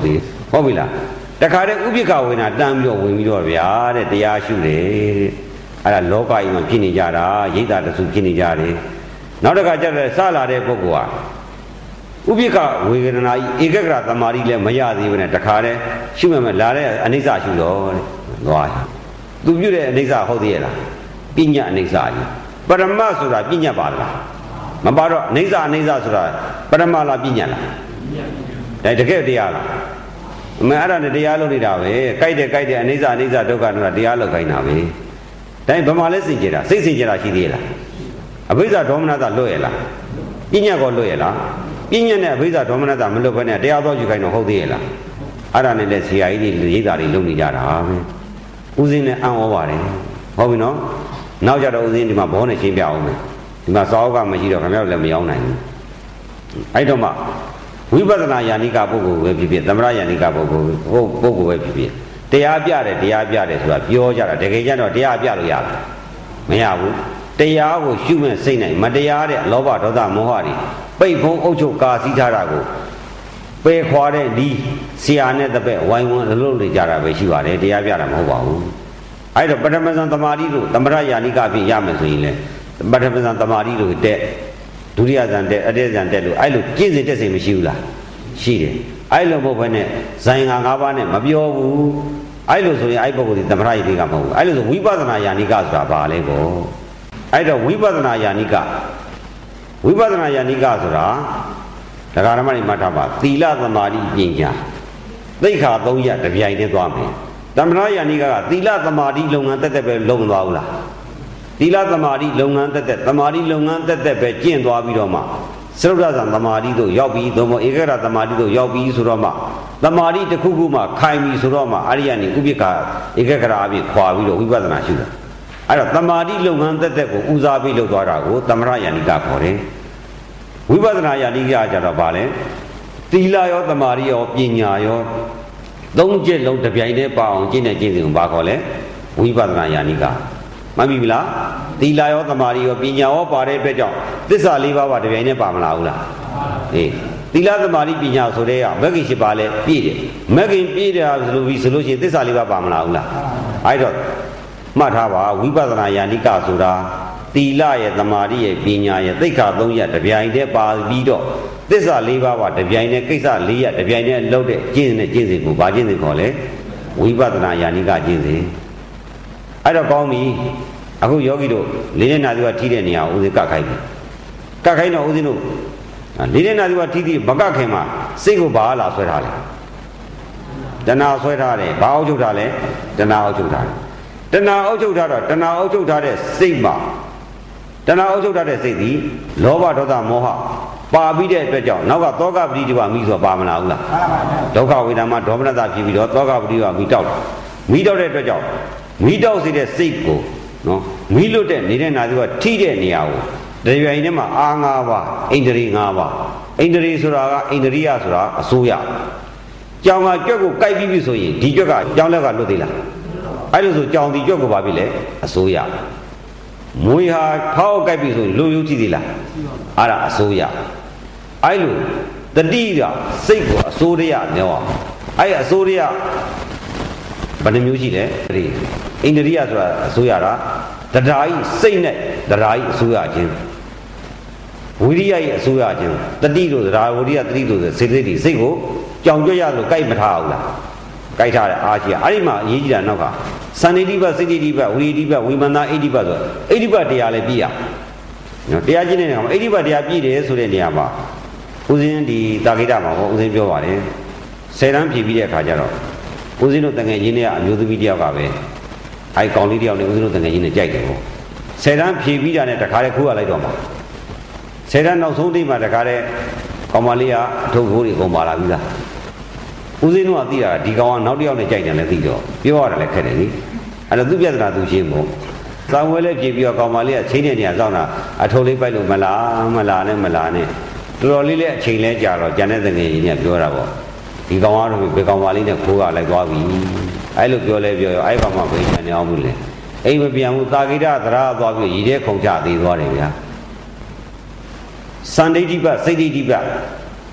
ဟုတ်ပြီလားတခါတည်းဥပိ္ပခဝေဒနာတန်းပြီးတော့ဝင်ပြီးတော့ဗျာတဲ့တရားရှုတယ်အဲ့ဒါလောကကြီးမှာဖြစ်နေကြတာရိတ်တာတဆူဖြစ်နေကြတယ်နောက်တစ်ခါကျတော့စလာတဲ့ပုဂ္ဂိုလ်ဟာဥပိ္ပခဝေဒနာဤဧကဂရသမာဓိလည်းမရသေးဘူးနဲ့တခါတည်းရှုမှမယ်လာတဲ့အနိစ္စရှုတော့တဲ့သွားသူပြုတဲ့အနိစ္စဟုတ်သေးရဲ့လားပညာအနိစ္စကြီးပရမတ်ဆိုတာပညာပါလားမပါတော့အနိစ္စအနိစ္စဆိုတာပရမတ်လားပညာလားဒါတကယ်တရားလားအမေအဲ့ဒါနဲ့တရားလုပ်နေတာပဲကြိုက်တယ်ကြိုက်တယ်အနိစ္စအနိစ္စဒုက္ခတော့တရားလုပ်ခိုင်းတာပဲဒါဘယ်မှာလဲစင်ကြတာစိတ်စင်ကြတာရှိသေးလားအဘိဓါဒေါမနတလွတ်ရလားပညာကောလွတ်ရလားပညာနဲ့အဘိဓါဒေါမနတမလွတ်ဘဲနဲ့တရားတော်ယူခိုင်းတော့ဟုတ်သေးရဲ့လားအဲ့ဒါနဲ့လဲဆရာကြီးတွေရိပ်သာတွေလုပ်နေကြတာပဲဥစဉ်နဲ့အံ့ဩပါတယ်ဟုတ်ပြီနော်နောက်ကြတော့ဥစဉ်ဒီမှာဘောနဲ့ရှင်းပြအောင်မယ်ဒီမှာစာအုပ်ကမရှိတော့ခင်ဗျားတို့လည်းမရောက်နိုင်ဘူးအဲ့တော့မှဝိပဿနာယာနိကပုဂ္ဂိုလ်ပဲဖြစ်ဖြစ်သမထယာနိကပုဂ္ဂိုလ်ဟုတ်ပုဂ္ဂိုလ်ပဲဖြစ်ဖြစ်တရားပြတယ်တရားပြတယ်ဆိုတာပြောကြတာတကယ်ကျတော့တရားပြလို့ရလားမရဘူးတရားကိုရှုမဲ့စိတ်နိုင်မတရားတဲ့လောဘဒေါသမောဟတွေပိတ်ဖုံးအုပ်ချုပ်ကာစီးထားတာကိုပယ်ခွာတဲ့ဒီဆရာနဲ့တပည့်ဝိုင်းဝန်းလှုပ်နေကြတာပဲရှိပါတယ်တရားပြတာမဟုတ်ပါဘူးအဲ့တော့ပထမဇန်သမာဓိလို့သမထယာနိကဖြစ်ရမယ်ဆိုရင်လေပထမဇန်သမာဓိလို့တက်ဒုတိယဇန်တက်အတေဇန်တက်လို့အဲ့လိုကျင့်စဉ်တက်စဉ်မရှိဘူးလားရှိတယ်အဲ့လိုမဟုတ်ဘဲနဲ့ဇိုင်ငါ၅ပါးနဲ့မပြောဘူးအဲ့လိုဆိုရင်အဲ့ပုဂ္ဂိုလ်ဒီသမထယာနိကမဟုတ်ဘူးအဲ့လိုဆိုဝိပဿနာယာနိကဆိုတာဘာလဲကိုအဲ့တော့ဝိပဿနာယာနိကဝိပဿနာယာနိကဆိုတာတရားဓမ္မတွေမှတ်ထားပါသီလသမာဓိပညာသိက္ခာသုံးရပ်တစ်ပြိုင်တည်းသွားမယ်သမထယာနိကကသီလသမာဓိလုပ်ငန်းတက်တက်ပဲလုပ်သွားဘူးလားသီလသမာဓိလုပ်ငန်းတက်တက်သမာဓိလုပ်ငန်းတက်တက်ပဲကျင့်သွားပြီးတော့မှစရုဒ္ဒဇံသမာဓိတို့ရောက်ပြီးသို့မဟုတ်ဧကဂရသမာဓိတို့ရောက်ပြီးဆိုတော့မှသမာဓိတစ်ခုခုမှခိုင်ပြီဆိုတော့မှအရိယနိဥပိ္ပခဧကဂရအဖြစ်ခွာပြီးတော့ဝိပဿနာရှုတာအဲ့တော့သမာဓိလုပ်ငန်းတက်တက်ကိုဦးစားပေးလုပ်သွားတာကိုသမထယာနိကခေါ်တယ်ဝိပဿနာယာနိကကြတော့ဗာလဲသီလရောသမာဓိရောပညာရောသုံးချက်လုံးတစ်ပြိုင်တည်းပါအောင်ကျင့်တဲ့ကျင့်စဉ်ကိုဘာခေါ်လဲဝိပဿနာယာနိကမှန်ပြီလားသီလရောသမာဓိရောပညာရောပါတဲ့အတွက်ကြောင့်သစ္စာလေးပါးပါတစ်ပြိုင်တည်းပါမလားဘူးလားအေးသီလသမာဓိပညာဆိုတဲ့ကမဂ္ဂင်၈ပါးလဲပြည့်တယ်မဂ္ဂင်ပြည့်တယ်ဆိုလို့ပြီးဆိုလို့ရှိရင်သစ္စာလေးပါးပါမလားဘူးလားအဲ့တော့မှတ်ထားပါဝိပဿနာယာနိကဆိုတာသီလရဲ့သမာဓိရဲ့ပညာရဲ့သိက္ခာသုံးရပ်တစ်ပြိုင်တည်းပါပြီးတော့သစ္စာလေးပါးပါတစ်ပြိုင်တည်းကိစ္စလေးရပ်တစ်ပြိုင်တည်းလုပ်တဲ့ကျင့်တဲ့ကျင့်စဉ်ကိုဘာကျင့်စဉ်ခေါ်လဲဝိပဿနာယာနိကကျင့်စဉ်အဲ့တော့ကောင်းပြီအခုယောဂီတို့လေးနဲ့နာသီဝထိတဲ့နေရာကိုဦးဇင်းကတ်ခိုင်းပြီကတ်ခိုင်းတော့ဦးဇင်းတို့လေးနဲ့နာသီဝထိတိမကတ်ခင်မှာစိတ်ကိုဘာလာဆွဲထားလဲတဏှာဆွဲထားတယ်ဘာအောက်ချုပ်ထားလဲတဏှာအောက်ချုပ်ထားတယ်တဏှာအောက်ချုပ်ထားတော့တဏှာအောက်ချုပ်ထားတဲ့စိတ်မှာတဏှာအောက်ချုပ်ထားတဲ့စိတ်သည်လောဘဒေါသမောဟပါပြီးတဲ့အတွက်ကြောင့်နောက်ကသောကပတိတိဝမိဆိုပါမလားဘူးလားဒုက္ခဝေဒနာမှာဒေါမနတဖြစ်ပြီးတော့သောကပတိဝမိတောက်မိတောက်တဲ့အတွက်ကြောင့်မိတောက်စေတဲ့စိတ်ကိုနော်မိလွတ်တဲ့နေတဲ့နာသီကထိတဲ့နေရာကိုတရွိုင်ထဲမှာအာ၅ပါးအိန္ဒြေ၅ပါးအိန္ဒြေဆိုတာကအိန္ဒြိယဆိုတာအစိုးရကြောင်ကကြွက်ကိုကြိုက်ပြီးပြီဆိုရင်ဒီကြွက်ကကြောင်လက်ကလွတ်သေးလားအဲ့လိုဆိုကြောင်ဒီကြွက်ကိုပါပြီလေအစိုးရမွေဟာဖောက်ကြိုက်ပြီဆိုရင်လူရုပ်ကြည့်သေးလားအဲ့ဒါအစိုးရအဲ့လိုတတိကစိတ်ကိုအစိုးရမြောက်အောင်အဲ့အစိုးရဘယ်နှမျိုးရှိလဲအိန္ဒြိယဆိုတာအစိုးရတာတရားဤစိတ်နဲ့တရားဤအစိုးရခြင်းဝိရိယဤအစိုးရခြင်းတတိတို့တရားဝိရိယတတိတို့စေတသိက်စိတ်ကိုကြောင်ကြွရလို့ကြိုက်မထားဘူးလားကြိုက်ထားတဲ့အားကြီးအဲ့ဒီမှာအရေးကြီးတာနောက်ကစန္ဒိတိပစိတ္တိတိပဝိရိတိပဝိမန္တအိဋ္ဌိပဆိုအိဋ္ဌိပတရားလည်းပြည့်ရနော်တရားကျင့်တဲ့နေရာမှာအိဋ္ဌိပတရားပြည့်တယ်ဆိုတဲ့နေရာမှာဦးဇင်းဒီတာဂိတမှာဟောဦးဇင်းပြောပါတယ်ဆယ်တန်းဖြည့်ပြီးတဲ့အခါကျတော့ဦးဇင်းတို့တငယ်ချင်းတွေကအမျိုးသမီးတယောက်ကပဲအဲကောင်လေးတယောက်နဲ့ဦးဇင်းတို့တငယ်ချင်းနဲ့ကြိုက်တယ်ပေါ့ဆယ်တန်းဖြည့်ပြီးတာနဲ့တခါတည်းခိုးရလိုက်တော့မှာဆယ်တန်းနောက်ဆုံးတိမှတခါတည်းကောင်မလေးကအထုပ်ခိုးတွေကုန်ပါလာပြီလားဦးဇင်းတို့ကသိတာဒီကောင်ကနောက်တစ်ယောက်နဲ့ကြိုက်တယ်လည်းသိတော့ပြောရတာလည်းခက်တယ်နိအဲ့တော့သူပြဿနာသူရှင်းပေါ့စောင်းဝဲလေးဖြည့်ပြီးတော့ကောင်မလေးကချင်းတဲ့နေရာစောင်းတာအထုပ်လေးပိုက်လို့မလားမလားနဲ့မလားနဲ့တော်တော်လေးလေးအချိန်လဲကြာတော့ကျန်တဲ့တငယ်ချင်းကပြောတာပေါ့ဒီကောင်ကတော့ဘယ်ကောင်မလေးနဲ့ခိုးကလိုက်သွားပြီအဲ့လိုပြောလဲပြောရောအဲ့ကောင်မှဘယ်ညာနေအောင်ဘူးလဲအိမ်မပြန်ဘူးတာဂိတသရာသွားပြီးရည်တဲ့ခုံချသေးသွားတယ်ဗျာစန္ဒိဋ္ဌိပစိတ္တိဋ္ဌိပ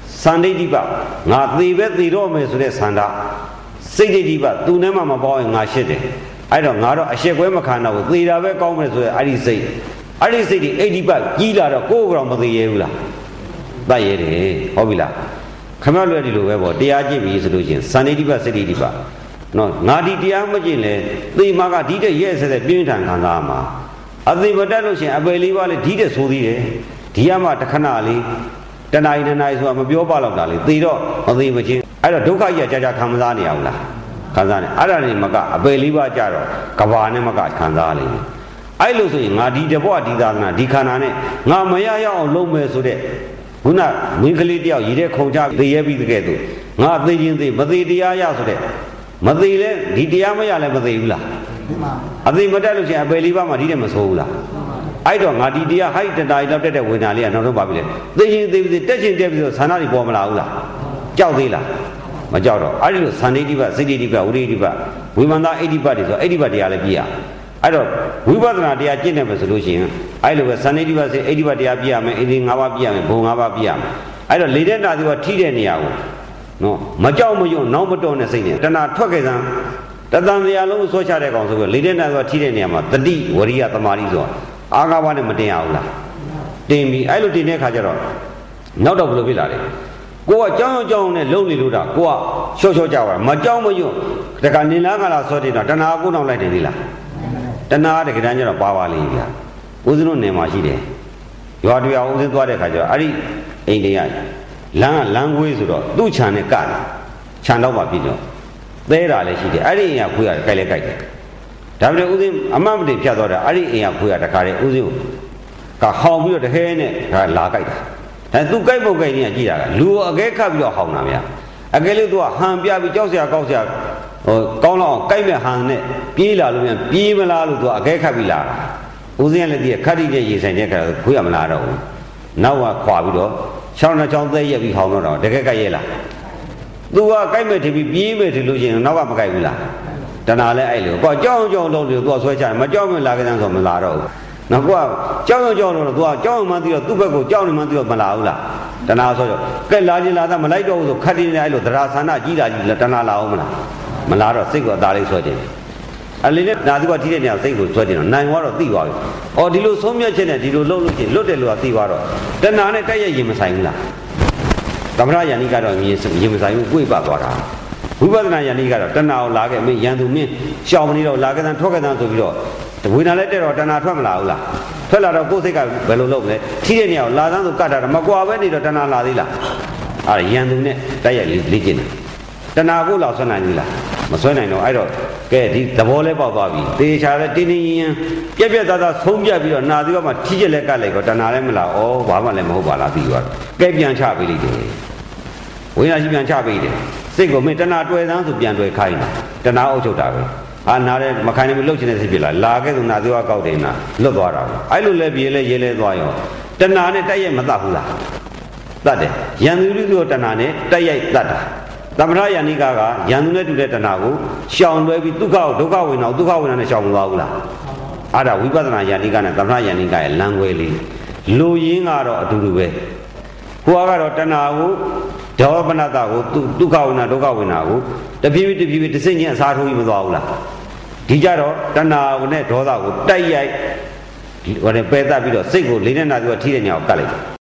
စန္ဒိဋ္ဌိပငါသေပဲသေတော့မယ်ဆိုတဲ့ဆန္ဒစိတ်ဒိဋ္ဌိပသူနဲ့မှမပေါင်းရင်ငါရှစ်တယ်အဲ့တော့ငါတော့အရှက်ကွဲမခံတော့ဘူးသေတာပဲကောင်းမယ်ဆိုတဲ့အဲ့ဒီစိတ်အဲ့ဒီစိတ်ဒီအိဋ္ဌိပကြီးလာတော့ကိုယ်ကတော့မသေရဘူးလားတတ်ရတယ်ဟုတ်ပြီလားခမလွယ်ဒီလိုပဲပေါ့တရားကျင့်ပြီဆိုလို့ချင်းစန္ဒိဋ္ဌိပစိတ်ဒိဋ္ဌိပနော်ငါဒီတရားမကျင့်လဲသေမှာကဒီတဲ့ရဲ့ဆက်ဆက်ပြင်းထန်ခံစားမှာအသေမတက်လို့ချင်းအပယ်လေးပါးလေဒီတဲ့ဆိုသေးတယ်ဒီကမှတခဏလေးတဏှာဤတဏှာဤဆိုတာမပြောပါတော့တာလေသေတော့မသေမချင်းအဲ့တော့ဒုက္ခကြီးကြာကြာခံစားနေအောင်လားခံစားနေအဲ့ဒါနေမကအပယ်လေးပါးကြတော့ကဘာနဲ့မကခံစားလိမ့်မယ်အဲ့လိုဆိုရင်ငါဒီတဘောဒီသာသနာဒီခန္ဓာနဲ့ငါမရရအောင်လုပ်မယ်ဆိုတဲ့ခုနမင်းကလေးတယောက်ရည်တဲ့ခုံချသေရပြီးတဲ့ကဲ့သို့ငါသေခြင်းသေမသေတရားရဆိုတဲ့မသေလဲဒီတရားမရလဲမသေဘူးလားအသေမတက်လို့ရှိရင်အပယ်လေးပါးမှဒီတဲ့မဆိုးဘူးလားအဲ့တော့ငါဒီတရားဟိုက်တတားလောက်တက်တဲ့ဝေဒနာလေးကနောက်တော့ပါပြီလေသေခြင်းသေပြီးတက်ခြင်းတက်ပြီးဆိုဆန္ဒတွေပေါ်မလာဘူးလားကြောက်သေးလားမကြောက်တော့အဲ့ဒီလိုသန္တိဋ္ဌိပစိတ္တိဋ္ဌိပဝိရိယဋ္ဌိပဝိမန္တအိဋ္ဌိပတွေဆိုအိဋ္ဌိပတရားလည်းပြရအဲ့တော့ဝိပဿနာတရားကျင့်တယ်ပဲဆိုလို့ရှိရင်အဲ့လိုပဲသန္တိဋ္ဌိပစိအိဋ္ဌိပတရားပြရမယ်အိဋ္ဌိ၅ပါးပြရမယ်ဘုံ၅ပါးပြရမယ်အဲ့တော့လေတဲ့နာသီကထိတဲ့နေရာကိုနော်မကြောက်မရွံ့နောက်မတော်တဲ့စိတ်နဲ့တဏှာထွက်ခဲ့စမ်းတသံတရားလုံးဆွဲချတဲ့ကောင်ဆိုပြီးလေတဲ့နာသီကထိတဲ့နေရာမှာတတိဝရိယသမာဓိဆိုတာအာဃာဝနဲ့မတင်ရဘူးလားတင်ပြီအဲ့လိုတင်တဲ့ခါကျတော့နောက်တော့ဘယ်လိုဖြစ်လာလဲကိုကကြောင်းကြောင်းနဲ့လုံနေလို့တာကိုကရှော့ရှော့ကြပါမကြောင်းမယွတ်တခါနင်လားကလာစောတင်တာတဏှာကိုနောက်လိုက်တယ်လေလားတဏှာတကယ်တမ်းကျတော့ပါပါလိမ့်ဗျာဦးဇင်းတို့နေမှာရှိတယ်ရွာတွေ့အောင်ဦးဇင်းသွားတဲ့ခါကျတော့အဲ့ဒီအိမ်တွေကလမ်းကလမ်းခွေးဆိုတော့သူ့ခြံနဲ့ကတယ်ခြံတော့မှပြီးတော့သဲတာလည်းရှိတယ်အဲ့ဒီအိမ်ကခွေးရတယ်ကြိုက်လဲကြိုက်တယ်ဒါပေမဲ့ဦးဇင်းအမတ်မတင်ဖြတ်သွားတာအဲ့ဒီအိမ်ကခွေးရတခါလေဦးဇင်းကိုကဟောင်ပြီးတော့တခဲနဲ့ဒါလာကြိုက်တာအဲသူကြိုက်ပုတ်ကြိုက်နေကြည့်တာကလူအကဲခတ်ပြီးတော့ဟောင်းတာဗျာအကဲလို့သူကဟန်ပြပြီးကြောက်စရာကောက်စရာဟိုကောင်းလောက်ကြိုက်မဲ့ဟန်နဲ့ပြေးလာလို့ပြန်ပြေးမလားလို့သူကအကဲခတ်ပြီးလာတာဦးစင်းလည်းဒီခတ်တိတဲ့ရေဆိုင်တဲ့ခါခွေးရမလားတော့ဘူးနောက်ကခွာပြီးတော့ချောင်းနှချောင်းသက်ရက်ပြီးဟောင်းတော့တကယ်ကြိုက်ရဲ့လားသူကကြိုက်မဲ့ထင်ပြီးပြေးမဲ့ထင်လို့ရှိရင်နောက်ကမကြိုက်ဘူးလားတဏှာလည်းအဲ့လိုကောကြောင်းကြောင်းလုံးလို့သူကဆွဲချတယ်မကြောက်မဲ့လာကြတဲ့ဆိုမလာတော့ဘူးနောက်ကကြောက်ကြောက်လို့သူကကြောက်မှန်းသိတော့သူ့ဘက်ကိုကြောက်နေမှန်းသိတော့မလာဘူးလားတဏှာဆိုတော့ကဲလာခြင်းလာတာမလိုက်တော့ဘူးဆိုခတ်တင်းနေအဲ့လိုသရာဆန္ဒကြီးတာကြီးတဏှာလာအောင်မလားမလာတော့စိတ်ကအသားလေးဆွဲတယ်အလေးနဲ့နာသူကထိတဲ့နေရာစိတ်ကိုဆွဲတယ်တော့နိုင်သွားတော့သိသွားပြီ။အော်ဒီလိုဆုံးမြတ်ချက်နဲ့ဒီလိုလှုပ်လို့ချင်းလွတ်တယ်လို့ကသိသွားတော့တဏှာနဲ့တိုက်ရိုက်ရင်မဆိုင်ဘူးလား။သမထယန္တိကတော့ရင်မဆိုင်ဘူးကိုယ်ပတ်သွားတာ။ဝိပဿနာယန္တိကတော့တဏှာကိုလာခဲ့မင်းရန်သူမင်းရှောင်မနေတော့လာခဲ့တဲ့ထွက်ခဲ့တဲ့ဆိုပြီးတော့ဝေဒနာလည်းတက်တော့တဏှာထွက်မလာဘူးလားထွက်လာတော့ကိုယ်စိတ်ကဘယ်လိုလုပ်မလဲထိတဲ့နေရာကိုလာသန်းဆိုကတ်တာမကွာပဲနေတော့တဏှာလာသေးလားအဲ့ဒါရန်သူနဲ့တိုက်ရိုက်လေ့ကျင့်တယ်တဏှာကိုလောက်ဆွနိုင်ပြီလားမဆွနိုင်တော့အဲ့တော့ကဲဒီသဘောလဲပေါက်သွားပြီသေချာလဲတင်းတင်းရင်ပြက်ပြက်သားသားဆုံးပြပြီးတော့နာသီကမှထိချက်လဲကတ်လိုက်တော့တဏှာလည်းမလာဩဘာမှလည်းမဟုတ်ပါလားပြီးသွားကဲပြန်ချပေးလိုက်တယ်ဝိညာဉ်ရှိပြန်ချပေးတယ်စိတ်ကိုမင်းတဏှာတွေ့သန်းဆိုပြန်တွေ့ခိုင်းတာတဏှာအုပ်ချုပ်တာပဲဟာနားလဲမခိုင်းနေမလှုပ်ချင်တဲ့စိတ်ဖြစ်လာလာခဲ့သူနာသီကကောက်တယ်နာလွတ်သွားတာအဲ့လိုလဲပြေးလဲရေးလဲသွားရောတဏှာနဲ့တိုက်ရိုက်မတတ်ဘူးလားတတ်တယ်ယန္တုလူတို့တဏှာနဲ့တိုက်ရိုက်တတ်တာသမထယန္တိကကယန္တုနဲ့တူတဲ့တဏှာကိုရှောင်လွဲပြီးဒုက္ခကိုဒုက္ခဝေဒနာဒုက္ခဝေဒနာနဲ့ရှောင်မသွားဘူးလားအဲ့ဒါဝိပဿနာယန္တိကနဲ့သမထယန္တိကရဲ့လမ်းခွဲလေးလူရင်းကတော့အတူတူပဲဟိုကတော့တဏှာကိုဒေါပနတကိုဒုက္ခဝေဒနာဒုက္ခဝေဒနာကိုတဖြည်းဖြည်းတဖြည်းဖြည်းတစ်စိမ့်ချင်းအစားထိုးပြီးမသွားဘူးလားဒီကြတော့တဏှာနဲ့ဒေါသကိုတိုက်ရိုက်ဟိုနဲ့ပယ်တတ်ပြီးတော့စိတ်ကိုလေးနဲ့နာပြီးတော့ထိတဲ့ညောင်ကတ်လိုက်